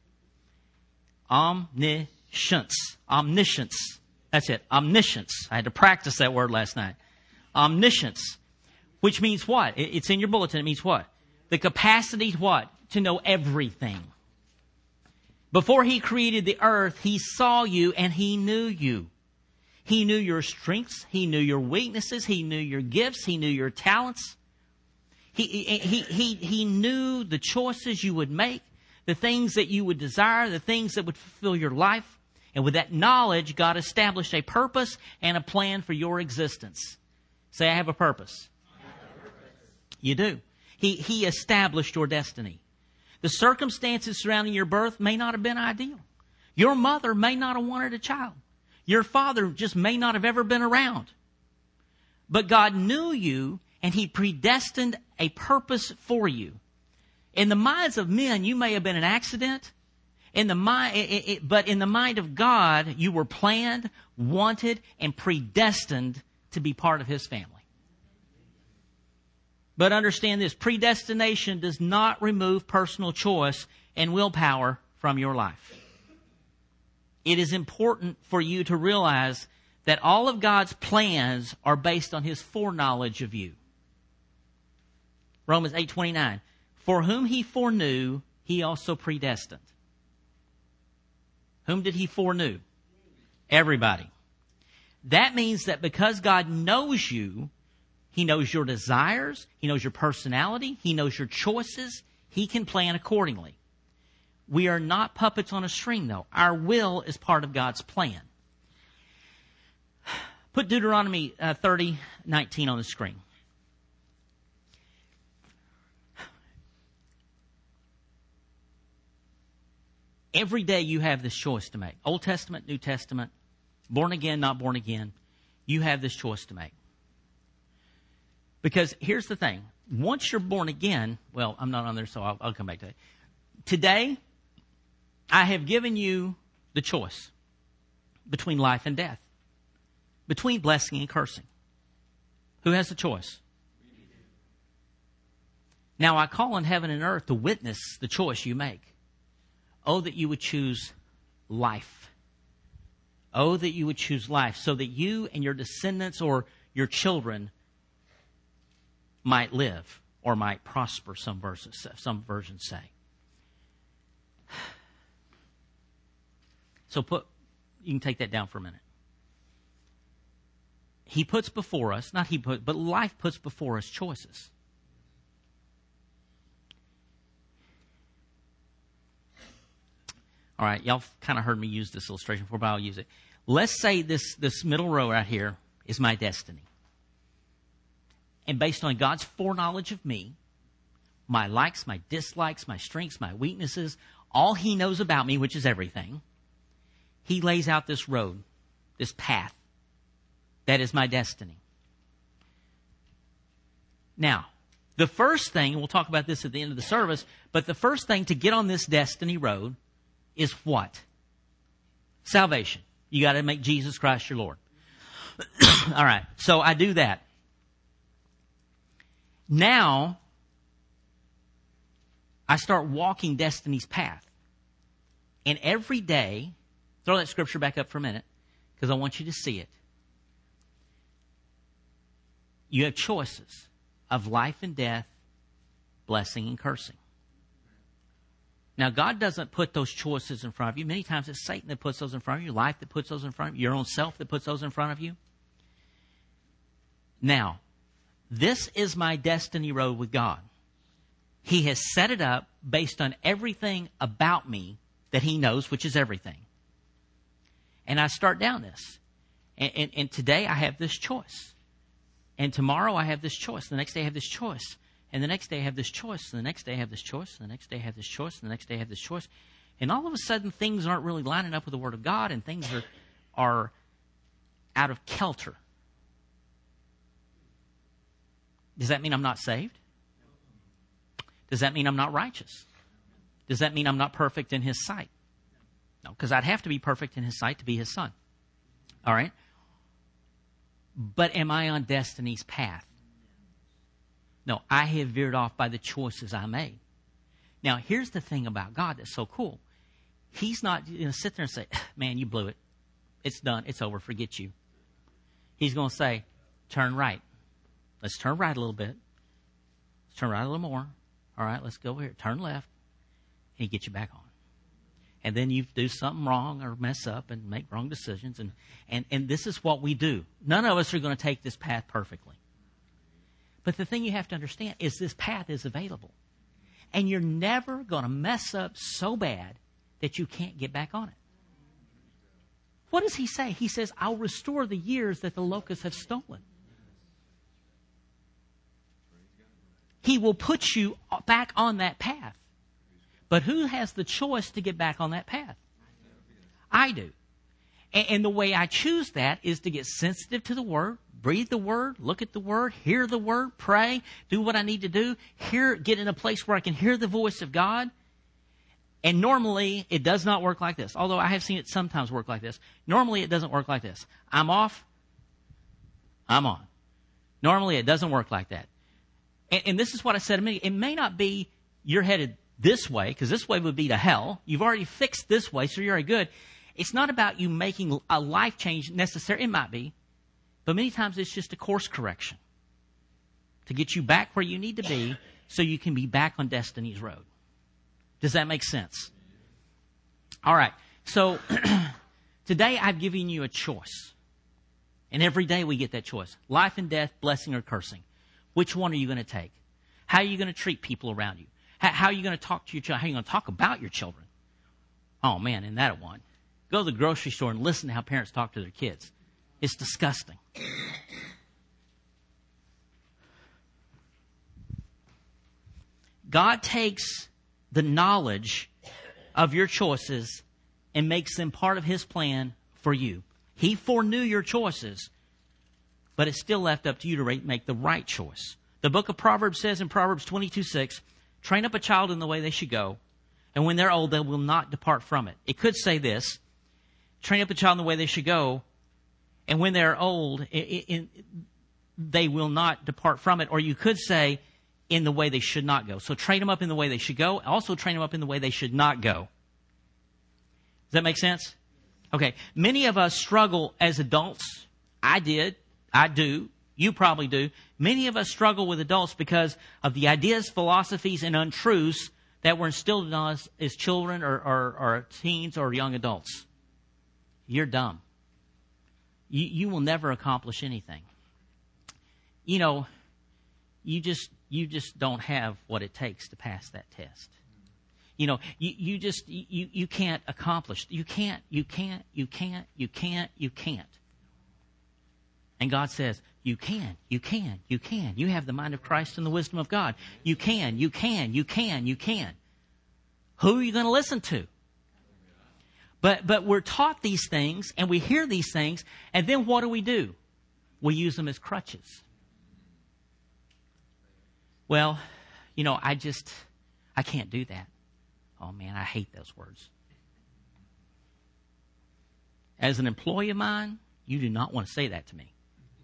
Omniscience. Omniscience. That's it. Omniscience. I had to practice that word last night. Omniscience. Which means what? It's in your bulletin. It means what? The capacity to what? To know everything. Before He created the earth, He saw you and He knew you. He knew your strengths. He knew your weaknesses. He knew your gifts. He knew your talents. He, he, he, he knew the choices you would make, the things that you would desire, the things that would fulfill your life. And with that knowledge, God established a purpose and a plan for your existence. Say, I have a purpose. I have a purpose. You do. He, he established your destiny. The circumstances surrounding your birth may not have been ideal. Your mother may not have wanted a child. Your father just may not have ever been around. But God knew you, and He predestined a purpose for you. In the minds of men, you may have been an accident. In the mind, it, it, but in the mind of God, you were planned, wanted, and predestined to be part of His family. But understand this, predestination does not remove personal choice and willpower from your life. It is important for you to realize that all of God's plans are based on His foreknowledge of you. Romans eight twenty-nine. For whom He foreknew, He also predestined. Whom did He foreknew? Everybody. That means that because God knows you, He knows your desires, He knows your personality, He knows your choices, He can plan accordingly. We are not puppets on a string, though. Our will is part of God's plan. Put Deuteronomy uh, thirty nineteen on the screen. Every day you have this choice to make. Old Testament, New Testament, born again, not born again. You have this choice to make. Because here's the thing. Once you're born again, well, I'm not on there, so I'll, I'll come back to it. Today, I have given you the choice between life and death, between blessing and cursing. Who has the choice? Now I call on heaven and earth to witness the choice you make. Oh, that you would choose life. Oh, that you would choose life so that you and your descendants or your children might live or might prosper, some versions, some versions say. So put, you can take that down for a minute. He puts before us, not he put, but life puts before us choices. All right, y'all kind of heard me use this illustration before, but I'll use it. Let's say this, this middle row right here is my destiny. And based on God's foreknowledge of me, my likes, my dislikes, my strengths, my weaknesses, all He knows about me, which is everything, He lays out this road, this path. That is my destiny. Now, the first thing, and we'll talk about this at the end of the service, but the first thing to get on this destiny road is what? Salvation. You got to make Jesus Christ your Lord. All right, so I do that. Now, I start walking destiny's path. And every day, throw that scripture back up for a minute, because I want you to see it. You have choices of life and death, blessing and cursing. Now, God doesn't put those choices in front of you. Many times it's Satan that puts those in front of you, life that puts those in front of you, your own self that puts those in front of you. Now, this is my destiny road with God. He has set it up based on everything about me that He knows, which is everything. And I start down this. And, and, and today I have this choice. And tomorrow I have this choice. The next day I have this choice. And the next day I have this choice. And the next day I have this choice. And the next day I have this choice. And the next day I have this choice. And all of a sudden things aren't really lining up with the Word of God, and things are, are out of kilter. Does that mean I'm not saved? Does that mean I'm not righteous? Does that mean I'm not perfect in His sight? No, because I'd have to be perfect in His sight to be His son. All right? But am I on destiny's path? No, I have veered off by the choices I made. Now, here's the thing about God that's so cool. He's not going to sit there and say, man, you blew it. It's done. It's over. Forget you. He's going to say, turn right. Let's turn right a little bit. Let's turn right a little more. All right, let's go over here. Turn left. And He gets you back on. And then you do something wrong or mess up and make wrong decisions. And, and, and this is what we do. None of us are going to take this path perfectly. But the thing you have to understand is this path is available. And you're never going to mess up so bad that you can't get back on it. What does he say? He says, I'll restore the years that the locusts have stolen. He will put you back on that path. But who has the choice to get back on that path? I do. And, and the way I choose that is to get sensitive to the Word, read the Word, look at the Word, hear the Word, pray, do what I need to do, hear, get in a place where I can hear the voice of God. And normally, it does not work like this. Although I have seen it sometimes work like this. Normally, it doesn't work like this. I'm off, I'm on. Normally, it doesn't work like that. And, and this is what I said a minute. It may not be you're headed this way, because this way would be to hell. You've already fixed this way, so you're already good. It's not about you making a life change necessary. It might be. But many times, it's just a course correction to get you back where you need to be so you can be back on destiny's road. Does that make sense? All right. So today I've given you a choice. And every day we get that choice. Life and death, blessing or cursing. Which one are you going to take? How are you going to treat people around you? How, how are you going to talk to your children? How are you going to talk about your children? Oh, man, isn't that a one? Go to the grocery store and listen to how parents talk to their kids. It's disgusting. God takes the knowledge of your choices and makes them part of His plan for you. He foreknew your choices, but it's still left up to you to make the right choice. The book of Proverbs says in Proverbs twenty-two six, train up a child in the way they should go, and when they're old, they will not depart from it. It could say this, train up a child in the way they should go, and when they're old, it, it, it, they will not depart from it. Or you could say, in the way they should not go. So train them up in the way they should go. Also train them up in the way they should not go. Does that make sense? Okay. Many of us struggle as adults. I did. I do. You probably do. Many of us struggle with adults because of the ideas, philosophies, and untruths that were instilled in us as children or, or, or teens or young adults. You're dumb. You, you will never accomplish anything. You know, you just... You just don't have what it takes to pass that test. You know, you, you just, you, you can't accomplish. You can't, you can't, you can't, you can't, you can't. And God says, you can, you can, you can. You have the mind of Christ and the wisdom of God. You can, you can, you can, you can. Who are you going to listen to? But, but we're taught these things and we hear these things, and then what do we do? We use them as crutches. Well, you know, I just, I can't do that. Oh, man, I hate those words. As an employee of mine, you do not want to say that to me.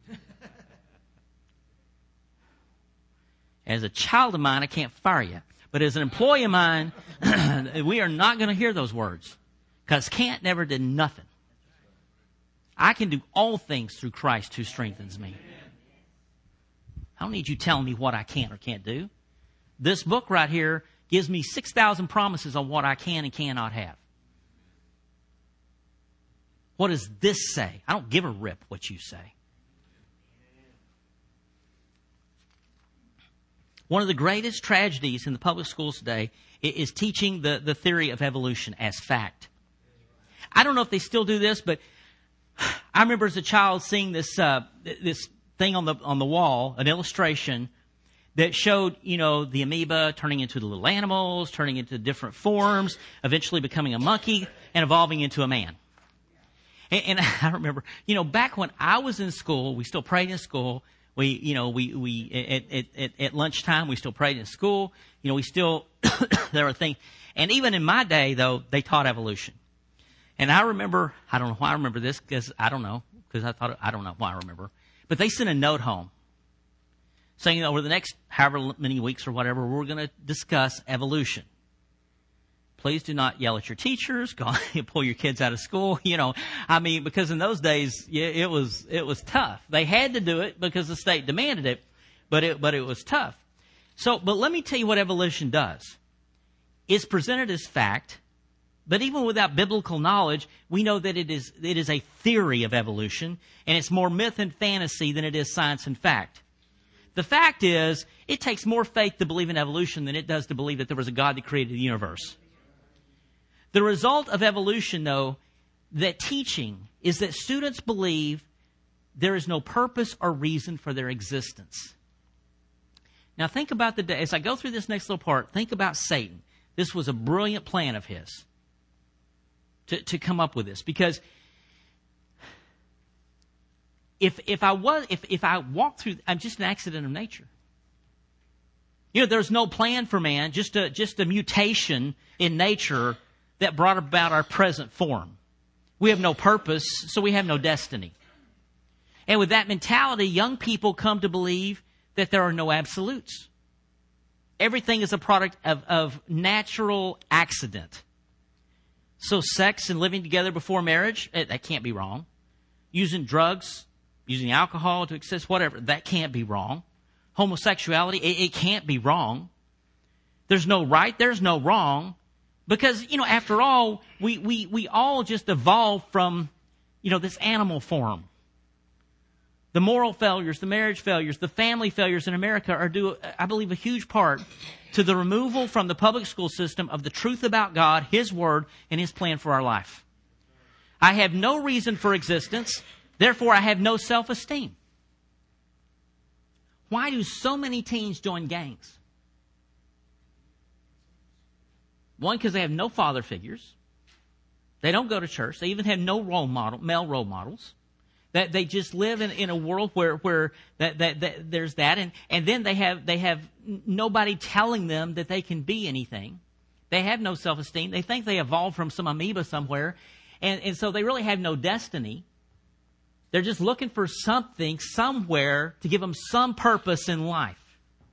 As a child of mine, I can't fire you. But as an employee of mine, we are not going to hear those words. Because can't never did nothing. I can do all things through Christ who strengthens me. I don't need you telling me what I can or can't do. This book right here gives me six thousand promises on what I can and cannot have. What does this say? I don't give a rip what you say. One of the greatest tragedies in the public schools today is teaching the, the theory of evolution as fact. I don't know if they still do this, but I remember as a child seeing this uh, this thing on the on the wall, an illustration that showed, you know, the amoeba turning into the little animals, turning into different forms, eventually becoming a monkey and evolving into a man. And, and I remember, you know, back when I was in school, we still prayed in school. We, you know, we we at at, at lunchtime we still prayed in school. You know, we still there were things, and even in my day though, they taught evolution. And I remember, I don't know why I remember this because I don't know because I thought I don't know why I remember. But they sent a note home saying over the next however many weeks or whatever, we're going to discuss evolution. Please do not yell at your teachers. Go pull your kids out of school. You know, I mean, because in those days, yeah, it was it was tough. They had to do it because the state demanded it, but it but it was tough. So, but let me tell you what evolution does. It's presented as fact, But even without biblical knowledge, we know that it is, it is a theory of evolution, and it's more myth and fantasy than it is science and fact. The fact is, it takes more faith to believe in evolution than it does to believe that there was a God that created the universe. The result of evolution, though, that teaching is that students believe there is no purpose or reason for their existence. Now think about the day, as I go through this next little part, think about Satan. This was a brilliant plan of his to, to come up with this. Because if if I was if, if I walked through, I'm just an accident of nature. You know, there's no plan for man, just a just a mutation in nature that brought about our present form. We have no purpose, so we have no destiny. And with that mentality, young people come to believe that there are no absolutes. Everything is a product of, of natural accident. So sex and living together before marriage, that can't be wrong. Using drugs, using alcohol to excess, whatever, that can't be wrong. Homosexuality, it, it can't be wrong. There's no right, there's no wrong. Because, you know, after all, we, we, we all just evolved from, you know, this animal form. The moral failures, the marriage failures, the family failures in America are due, I believe, a huge part to the removal from the public school system of the truth about God, His Word, and His plan for our life. I have no reason for existence, therefore I have no self-esteem. Why do so many teens join gangs? One, because they have no father figures. They don't go to church. They even have no role model, male role models. That they just live in, in a world where where that, that, that there's that, and, and then they have they have nobody telling them that they can be anything. They have no self-esteem. They think they evolved from some amoeba somewhere, and, and so they really have no destiny. They're just looking for something somewhere to give them some purpose in life.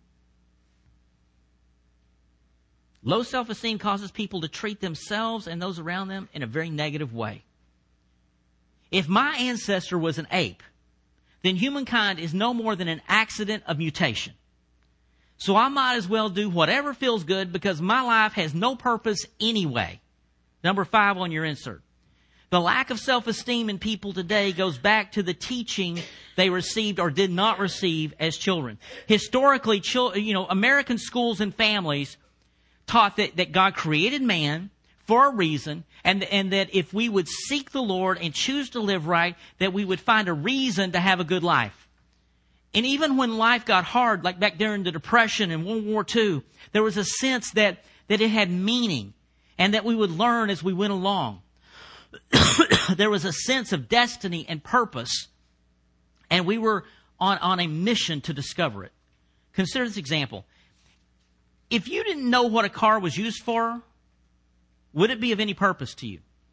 Low self-esteem causes people to treat themselves and those around them in a very negative way. If my ancestor was an ape, then humankind is no more than an accident of mutation. So I might as well do whatever feels good because my life has no purpose anyway. Number five on your insert. The lack of self-esteem in people today goes back to the teaching they received or did not receive as children. Historically, you know, American schools and families taught that, that God created man for a reason, and, and that if we would seek the Lord and choose to live right, that we would find a reason to have a good life. And even when life got hard, like back during the Depression and World War Two, there was a sense that, that it had meaning and that we would learn as we went along. There was a sense of destiny and purpose, and we were on, on a mission to discover it. Consider this example. If you didn't know what a car was used for, would it be of any purpose to you?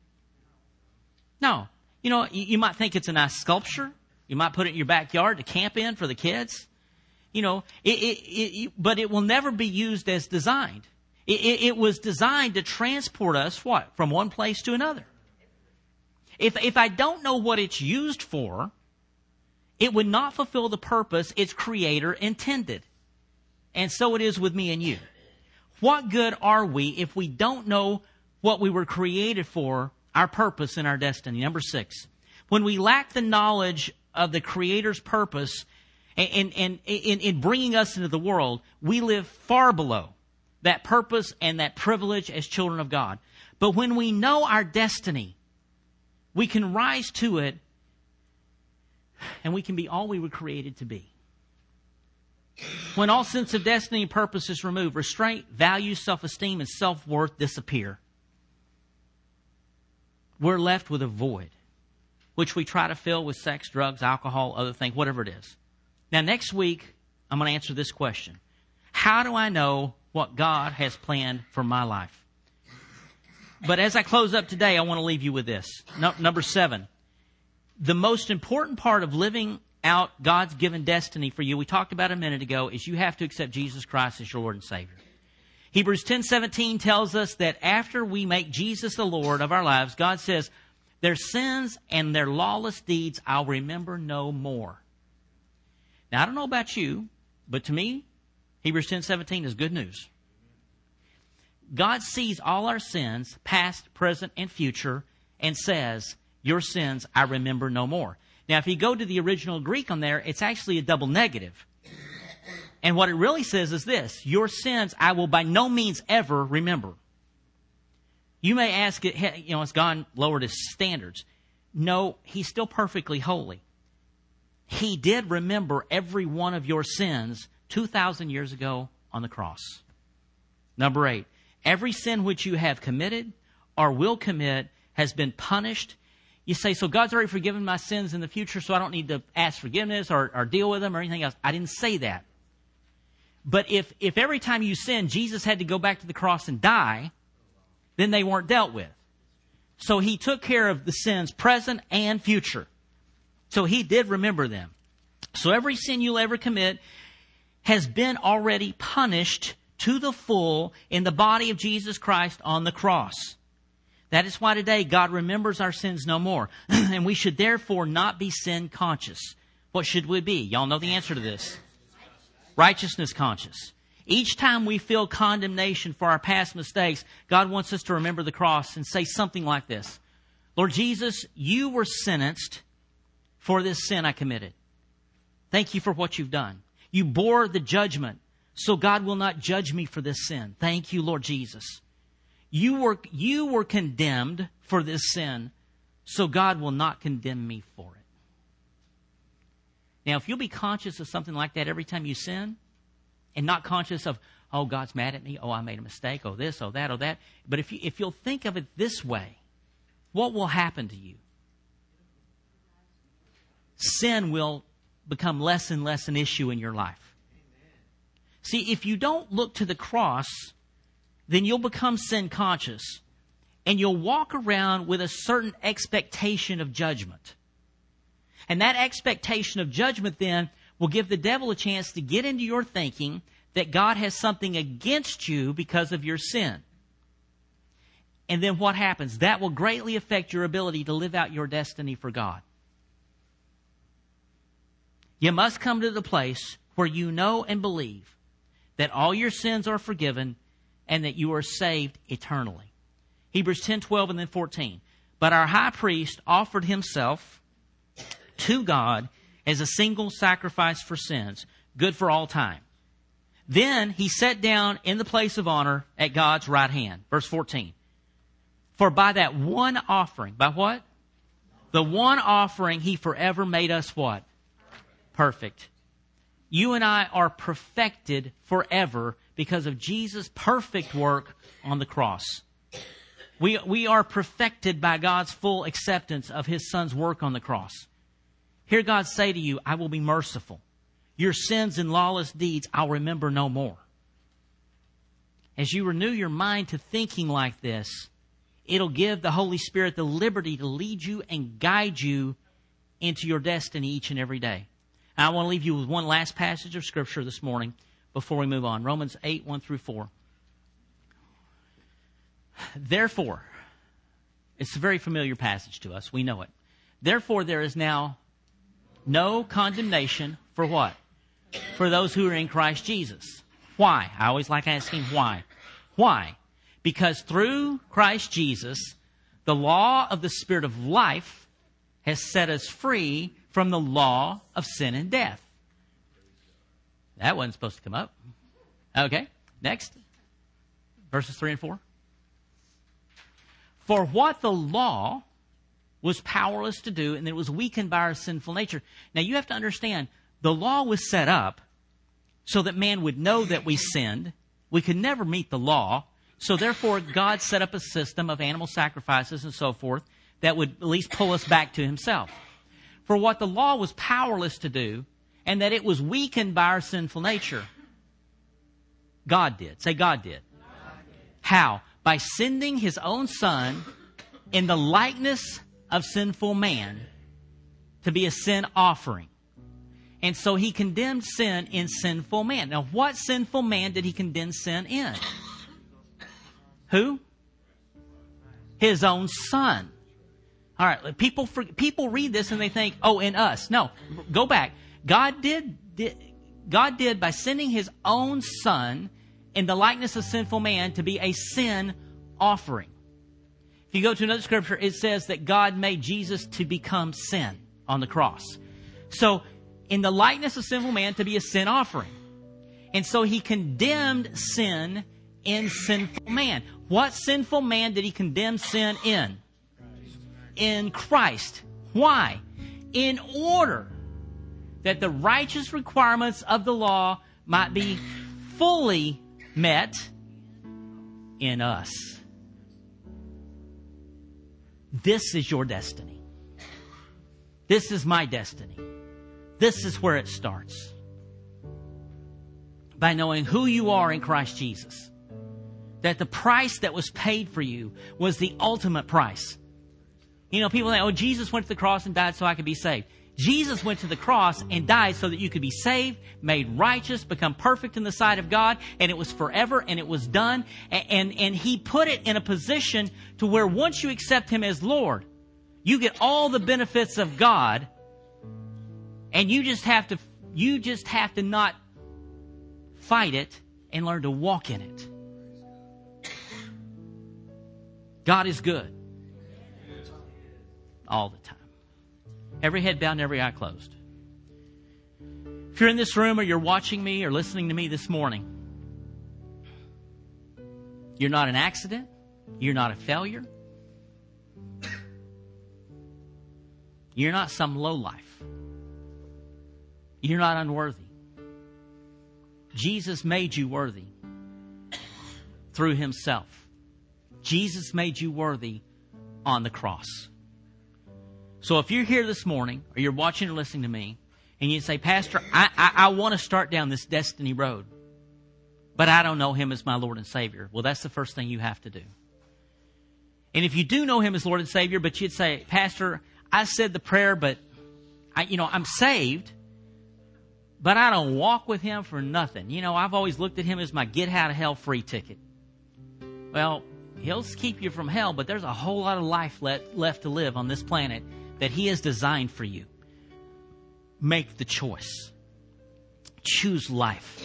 No. You know, you, you might think it's a nice sculpture. You might put it in your backyard to camp in for the kids. You know, it, it, it, but it will never be used as designed. It, it, it was designed to transport us, what? From one place to another. If, if I don't know what it's used for, it would not fulfill the purpose its creator intended. And so it is with me and you. What good are we if we don't know what we were created for, our purpose and our destiny? Number six, when we lack the knowledge of the Creator's purpose and in in, in bringing us into the world, we live far below that purpose and that privilege as children of God. But when we know our destiny, we can rise to it and we can be all we were created to be. When all sense of destiny and purpose is removed, restraint, value, self-esteem, and self-worth disappear. We're left with a void, which we try to fill with sex, drugs, alcohol, other things, whatever it is. Now, next week, I'm going to answer this question. How do I know what God has planned for my life? But as I close up today, I want to leave you with this. No, number seven, the most important part of living out God's given destiny for you, we talked about a minute ago, is you have to accept Jesus Christ as your Lord and Savior. Hebrews ten seventeen tells us that after we make Jesus the Lord of our lives, God says, their sins and their lawless deeds I'll remember no more. Now, I don't know about you, but to me, Hebrews ten seventeen is good news. God sees all our sins, past, present, and future, and says, your sins I remember no more. Now, if you go to the original Greek on there, it's actually a double negative. And what it really says is this: your sins I will by no means ever remember. You may ask, it, you know, has God lowered his standards? No, he's still perfectly holy. He did remember every one of your sins two thousand years ago on the cross. Number eight, every sin which you have committed or will commit has been punished. You say, so God's already forgiven my sins in the future, so I don't need to ask forgiveness or, or deal with them or anything else. I didn't say that. But if, if every time you sin, Jesus had to go back to the cross and die, then they weren't dealt with. So he took care of the sins present and future. So he did remember them. So every sin you'll ever commit has been already punished to the full in the body of Jesus Christ on the cross. That is why today God remembers our sins no more. And we should therefore not be sin conscious. What should we be? Y'all know the answer to this. Righteousness conscious. Each time we feel condemnation for our past mistakes, God wants us to remember the cross and say something like this: Lord Jesus, you were sentenced for this sin I committed. Thank you for what you've done. You bore the judgment, so God will not judge me for this sin. Thank you, Lord Jesus. You were, you were condemned for this sin, so God will not condemn me for it. Now, if you'll be conscious of something like that every time you sin, and not conscious of, oh, God's mad at me, oh, I made a mistake, oh, this, oh, that, oh, that. But if, you, if you'll think of it this way, what will happen to you? Sin will become less and less an issue in your life. See, if you don't look to the cross, then you'll become sin conscious, and you'll walk around with a certain expectation of judgment. And that expectation of judgment then will give the devil a chance to get into your thinking that God has something against you because of your sin. And then what happens? That will greatly affect your ability to live out your destiny for God. You must come to the place where you know and believe that all your sins are forgiven and that you are saved eternally. Hebrews ten, twelve, and then fourteen. But our high priest offered himself to God as a single sacrifice for sins, good for all time. Then he sat down in the place of honor at God's right hand. Verse fourteen. For by that one offering, by what? The one offering he forever made us what? Perfect. You and I are perfected forever because of Jesus' perfect work on the cross. We, we are perfected by God's full acceptance of his Son's work on the cross. Hear God say to you, I will be merciful. Your sins and lawless deeds I'll remember no more. As you renew your mind to thinking like this, it'll give the Holy Spirit the liberty to lead you and guide you into your destiny each and every day. I want to leave you with one last passage of Scripture this morning before we move on. Romans eight, one through four. Therefore, it's a very familiar passage to us. We know it. Therefore, there is now no condemnation for what? For those who are in Christ Jesus. Why? I always like asking why. Why? Because through Christ Jesus, the law of the Spirit of life has set us free from the law of sin and death. That wasn't supposed to come up. Okay, next. Verses three and four. For what the law was powerless to do, and it was weakened by our sinful nature. Now you have to understand, the law was set up so that man would know that we sinned. We could never meet the law. So therefore, God set up a system of animal sacrifices and so forth that would at least pull us back to himself. For what the law was powerless to do, and that it was weakened by our sinful nature, God did. Say, God did. God did. How? By sending his own Son in the likeness of sinful man to be a sin offering. And so he condemned sin in sinful man. Now, what sinful man did he condemn sin in? Who? His own Son. All right, people people read this and they think, oh, in us. No, go back. God did, did God did by sending his own Son in the likeness of sinful man to be a sin offering. If you go to another scripture, it says that God made Jesus to become sin on the cross. So, in the likeness of sinful man to be a sin offering. And so he condemned sin in sinful man. What sinful man did he condemn sin in? In Christ. Why? In order that the righteous requirements of the law might be fully met in us. This is your destiny. This is my destiny. This is where it starts. By knowing who you are in Christ Jesus. That the price that was paid for you was the ultimate price. You know, people think, oh, Jesus went to the cross and died so I could be saved. Jesus went to the cross and died so that you could be saved, made righteous, become perfect in the sight of God, and it was forever, and it was done. And, and, and He put it in a position to where once you accept Him as Lord, you get all the benefits of God, and you just have to, you just have to not fight it and learn to walk in it. God is good. All the time. Every head bowed and every eye closed. If you're in this room or you're watching me or listening to me this morning, you're not an accident. You're not a failure. You're not some lowlife. You're not unworthy. Jesus made you worthy through Himself. Jesus made you worthy on the cross. So if you're here this morning, or you're watching or listening to me, and you say, Pastor, I, I, I want to start down this destiny road, but I don't know Him as my Lord and Savior. Well, that's the first thing you have to do. And if you do know Him as Lord and Savior, but you'd say, Pastor, I said the prayer, but I, you know, I'm saved, but I don't walk with Him for nothing. You know, I've always looked at Him as my get out of hell free ticket. Well, He'll keep you from hell, but there's a whole lot of life left, left to live on this planet that He has designed for you. Make the choice. Choose life.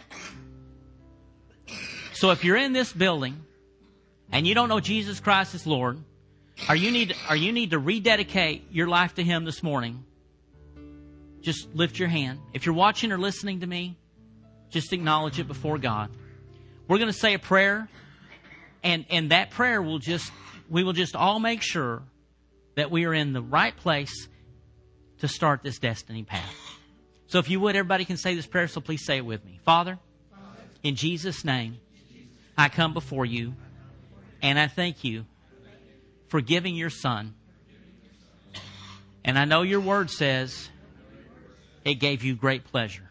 So if you're in this building and you don't know Jesus Christ as Lord, or you need, or you need to rededicate your life to Him this morning, just lift your hand. If you're watching or listening to me, just acknowledge it before God. We're going to say a prayer, and, and that prayer will just, we will just all make sure that we are in the right place to start this destiny path. So if you would, everybody can say this prayer, so please say it with me. Father, in Jesus' name, I come before you, and I thank you for giving your Son. And I know your word says it gave you great pleasure.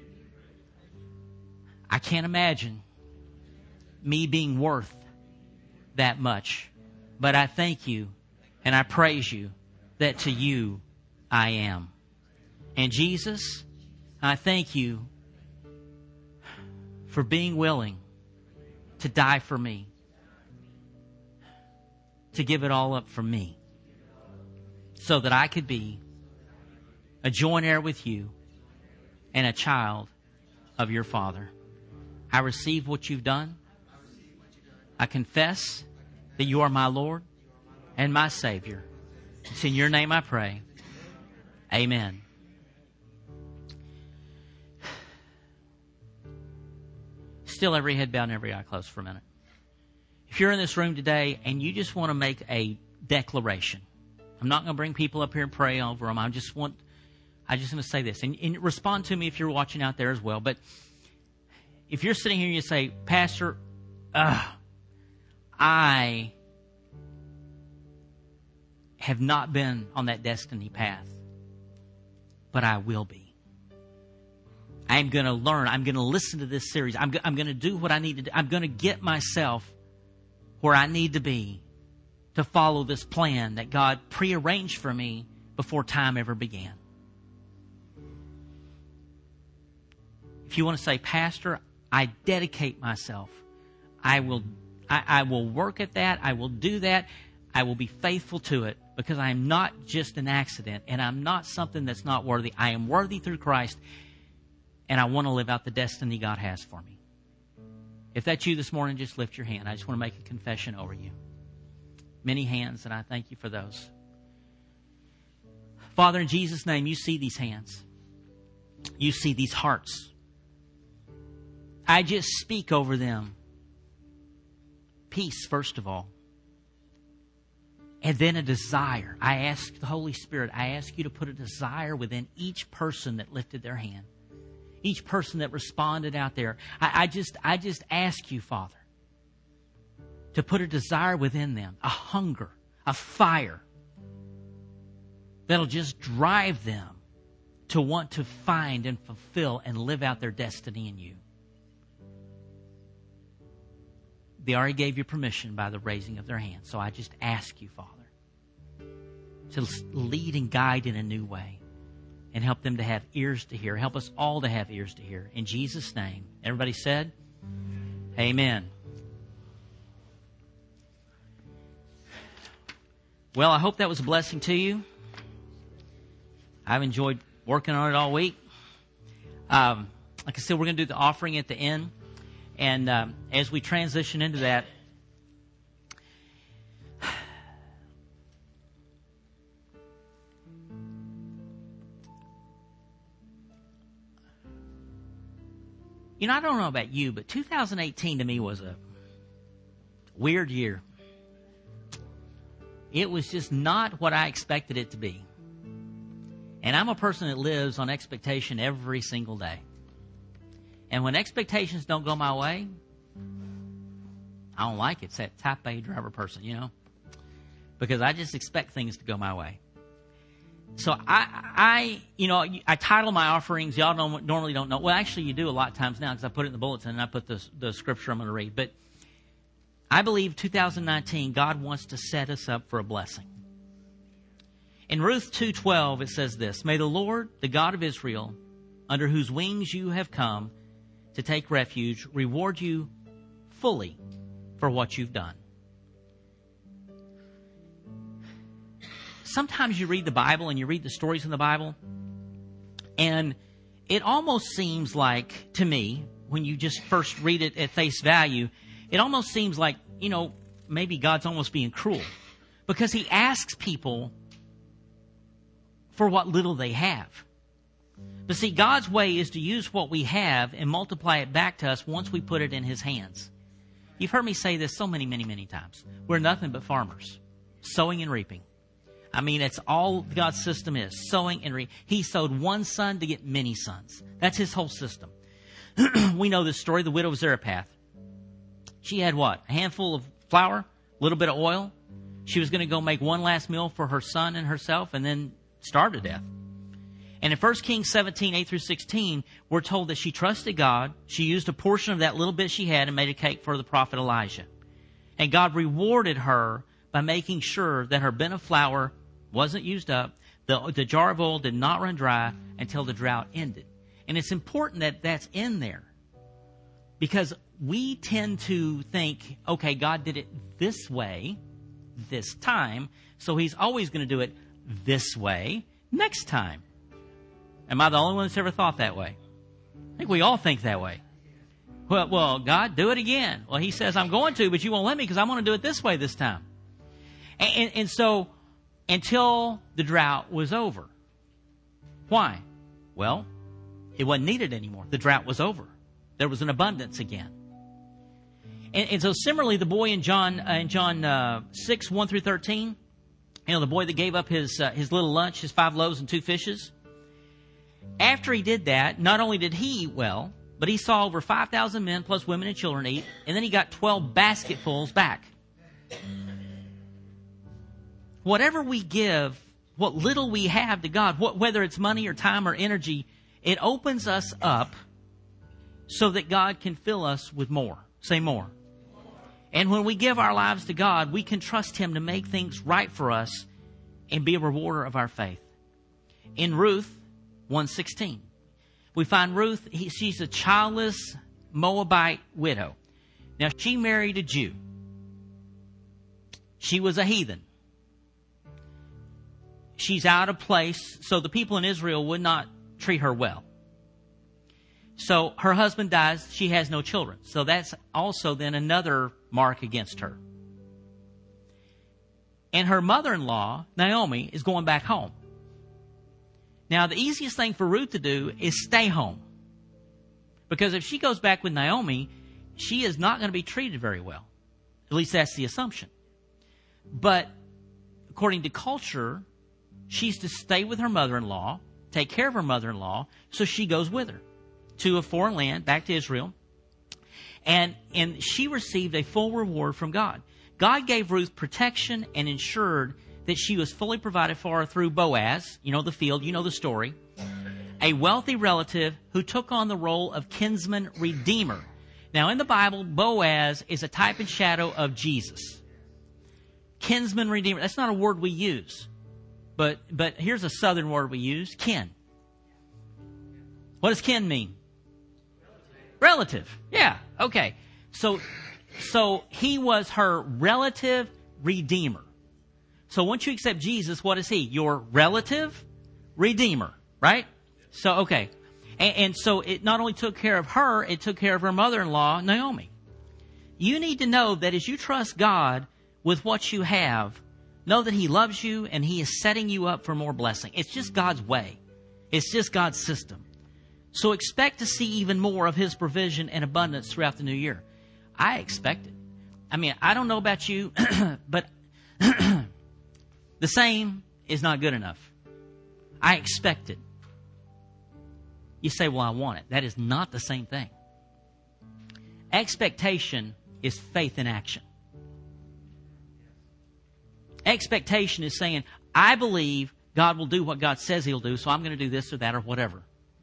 I can't imagine me being worth that much, but I thank you and I praise you that to you I am. And Jesus, I thank you for being willing to die for me, to give it all up for me, so that I could be a joint heir with you and a child of your Father. I receive what you've done. I confess that you are my Lord and my Savior. It's in your name I pray. Amen. Still every head bowed and every eye closed for a minute. If you're in this room today and you just want to make a declaration, I'm not going to bring people up here and pray over them. I just want, I just want to say this. And, and respond to me if you're watching out there as well. But if you're sitting here and you say, Pastor, uh, I have not been on that destiny path, but I will be. I'm going to learn. I'm going to listen to this series. I'm, go- I'm going to do what I need to do. I'm going to get myself where I need to be to follow this plan that God prearranged for me before time ever began. If you want to say, Pastor, I dedicate myself. I will, I, I will work at that. I will do that. I will be faithful to it because I am not just an accident and I'm not something that's not worthy. I am worthy through Christ, and I want to live out the destiny God has for me. If that's you this morning, just lift your hand. I just want to make a confession over you. Many hands, and I thank you for those. Father, in Jesus' name, you see these hands. You see these hearts. I just speak over them. Peace, first of all. And then a desire. I ask the Holy Spirit, I ask you to put a desire within each person that lifted their hand. Each person that responded out there. I, I just I just ask you, Father, to put a desire within them, a hunger, a fire that'll just drive them to want to find and fulfill and live out their destiny in you. They already gave you permission by the raising of their hands. So I just ask you, Father, to lead and guide in a new way and help them to have ears to hear. Help us all to have ears to hear. In Jesus' name. Everybody said? Amen. Well, I hope that was a blessing to you. I've enjoyed working on it all week. Um, like I said, we're going to do the offering at the end. And um, as we transition into that, you know, I don't know about you, but two thousand eighteen to me was a weird year. It was just not what I expected it to be. And I'm a person that lives on expectation every single day. And when expectations don't go my way, I don't like it. It's that type A driver person, you know, because I just expect things to go my way. So I, I, you know, I title my offerings. Y'all don't, normally don't know. Well, actually, you do a lot of times now because I put it in the bulletin and I put the, the scripture I'm going to read. But I believe two thousand nineteen, God wants to set us up for a blessing. In Ruth two twelve, it says this: May the Lord, the God of Israel, under whose wings you have come to take refuge, reward you fully for what you've done. Sometimes you read the Bible and you read the stories in the Bible, and it almost seems like, to me, when you just first read it at face value, it almost seems like, you know, maybe God's almost being cruel, because he asks people for what little they have. But see, God's way is to use what we have and multiply it back to us once we put it in his hands. You've heard me say this so many, many, many times. We're nothing but farmers, sowing and reaping. I mean, that's all God's system is, sowing and reaping. He sowed one son to get many sons. That's his whole system. We know this story, the widow of Zarephath. She had what? A handful of flour, a little bit of oil. She was going to go make one last meal for her son and herself and then starve to death. And in First Kings seventeen, eight through sixteen, we're told that she trusted God. She used a portion of that little bit she had and made a cake for the prophet Elijah. And God rewarded her by making sure that her bin of flour wasn't used up. The, the jar of oil did not run dry until the drought ended. And it's important that that's in there, because we tend to think, okay, God did it this way, this time, so he's always going to do it this way next time. Am I the only one that's ever thought that way? I think we all think that way. Well, well, God, do it again. Well, he says, I'm going to, but you won't let me because I'm going to do it this way this time. And, and, and so, until the drought was over. Why? Well, it wasn't needed anymore. The drought was over. There was an abundance again. And, and so, similarly, the boy in John uh, in John uh, six, one through thirteen, you know, the boy that gave up his uh, his little lunch, his five loaves and two fishes. After he did that, not only did he eat well, but he saw over five thousand men plus women and children eat, and then he got twelve basketfuls back. Whatever we give, what little we have to God, what, whether it's money or time or energy, it opens us up so that God can fill us with more. Say more. And when we give our lives to God, we can trust him to make things right for us and be a rewarder of our faith. In Ruth one sixteen, we find Ruth, he, she's a childless Moabite widow. Now, she married a Jew. She was a heathen. She's out of place, so the people in Israel would not treat her well. So her husband dies. She has no children. So that's also then another mark against her. And her mother-in-law, Naomi, is going back home. Now, the easiest thing for Ruth to do is stay home. Because if she goes back with Naomi, she is not going to be treated very well. At least that's the assumption. But according to culture, she's to stay with her mother-in-law, take care of her mother-in-law, so she goes with her to a foreign land, back to Israel. And, and she received a full reward from God. God gave Ruth protection and ensured that she was fully provided for through Boaz, you know the field, you know the story, a wealthy relative who took on the role of kinsman redeemer. Now, in the Bible, Boaz is a type and shadow of Jesus. Kinsman redeemer, that's not a word we use. But but here's a southern word we use, kin. What does kin mean? Relative. Relative. Yeah, okay. So, so he was her relative redeemer. So once you accept Jesus, what is he? Your relative redeemer, right? So, okay. And, and so it not only took care of her, it took care of her mother-in-law, Naomi. You need to know that as you trust God with what you have, know that he loves you and he is setting you up for more blessing. It's just God's way. It's just God's system. So expect to see even more of his provision and abundance throughout the new year. I expect it. I mean, I don't know about you, but the same is not good enough. I expect it. You say, well, I want it. That is not the same thing. Expectation is faith in action. Expectation is saying, I believe God will do what God says he'll do, so I'm going to do this or that or whatever.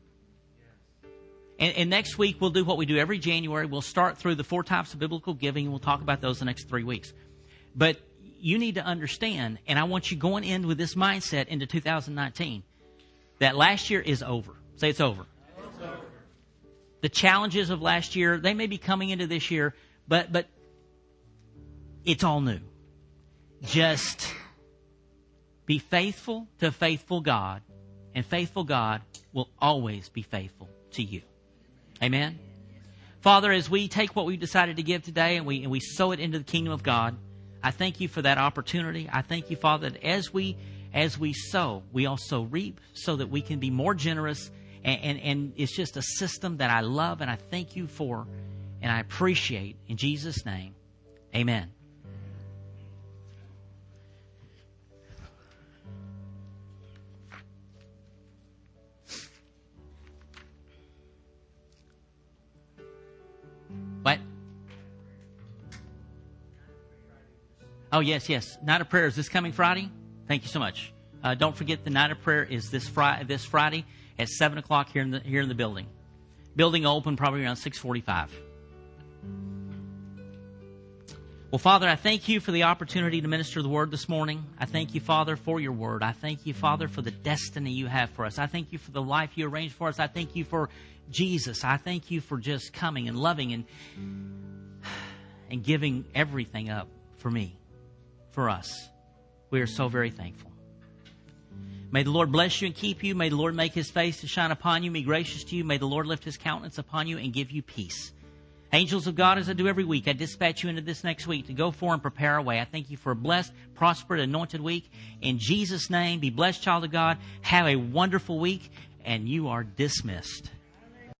And, and next week, we'll do what we do every January. We'll start through the four types of biblical giving, and we'll talk about those the next three weeks. But you need to understand, and I want you going in with this mindset into two thousand nineteen, that last year is over. Say it's over. It's over. The challenges of last year, they may be coming into this year, but but it's all new. Just be faithful to a faithful God, and faithful God will always be faithful to you. Amen? Father, as we take what we've decided to give today and we, and we sow it into the kingdom of God, I thank you for that opportunity. I thank you, Father, that as we as we sow, we also reap so that we can be more generous. And, and, and it's just a system that I love and I thank you for and I appreciate. In Jesus' name, amen. What? Oh, yes, yes. Night of Prayer is this coming Friday. Thank you so much. Uh, don't forget the Night of Prayer is this Friday, this Friday at seven o'clock here in the here in the building. Building will open probably around six forty-five. Well, Father, I thank you for the opportunity to minister the Word this morning. I thank you, Father, for your Word. I thank you, Father, for the destiny you have for us. I thank you for the life you arranged for us. I thank you for Jesus. I thank you for just coming and loving and and giving everything up for me, for us. We are so very thankful. May the Lord bless you and keep you. May the Lord make his face to shine upon you, be gracious to you. May the Lord lift his countenance upon you and give you peace. Angels of God, as I do every week, I dispatch you into this next week to go for and prepare our way. I thank you for a blessed, prosperous, anointed week. In Jesus' name, be blessed, child of God. Have a wonderful week, and you are dismissed.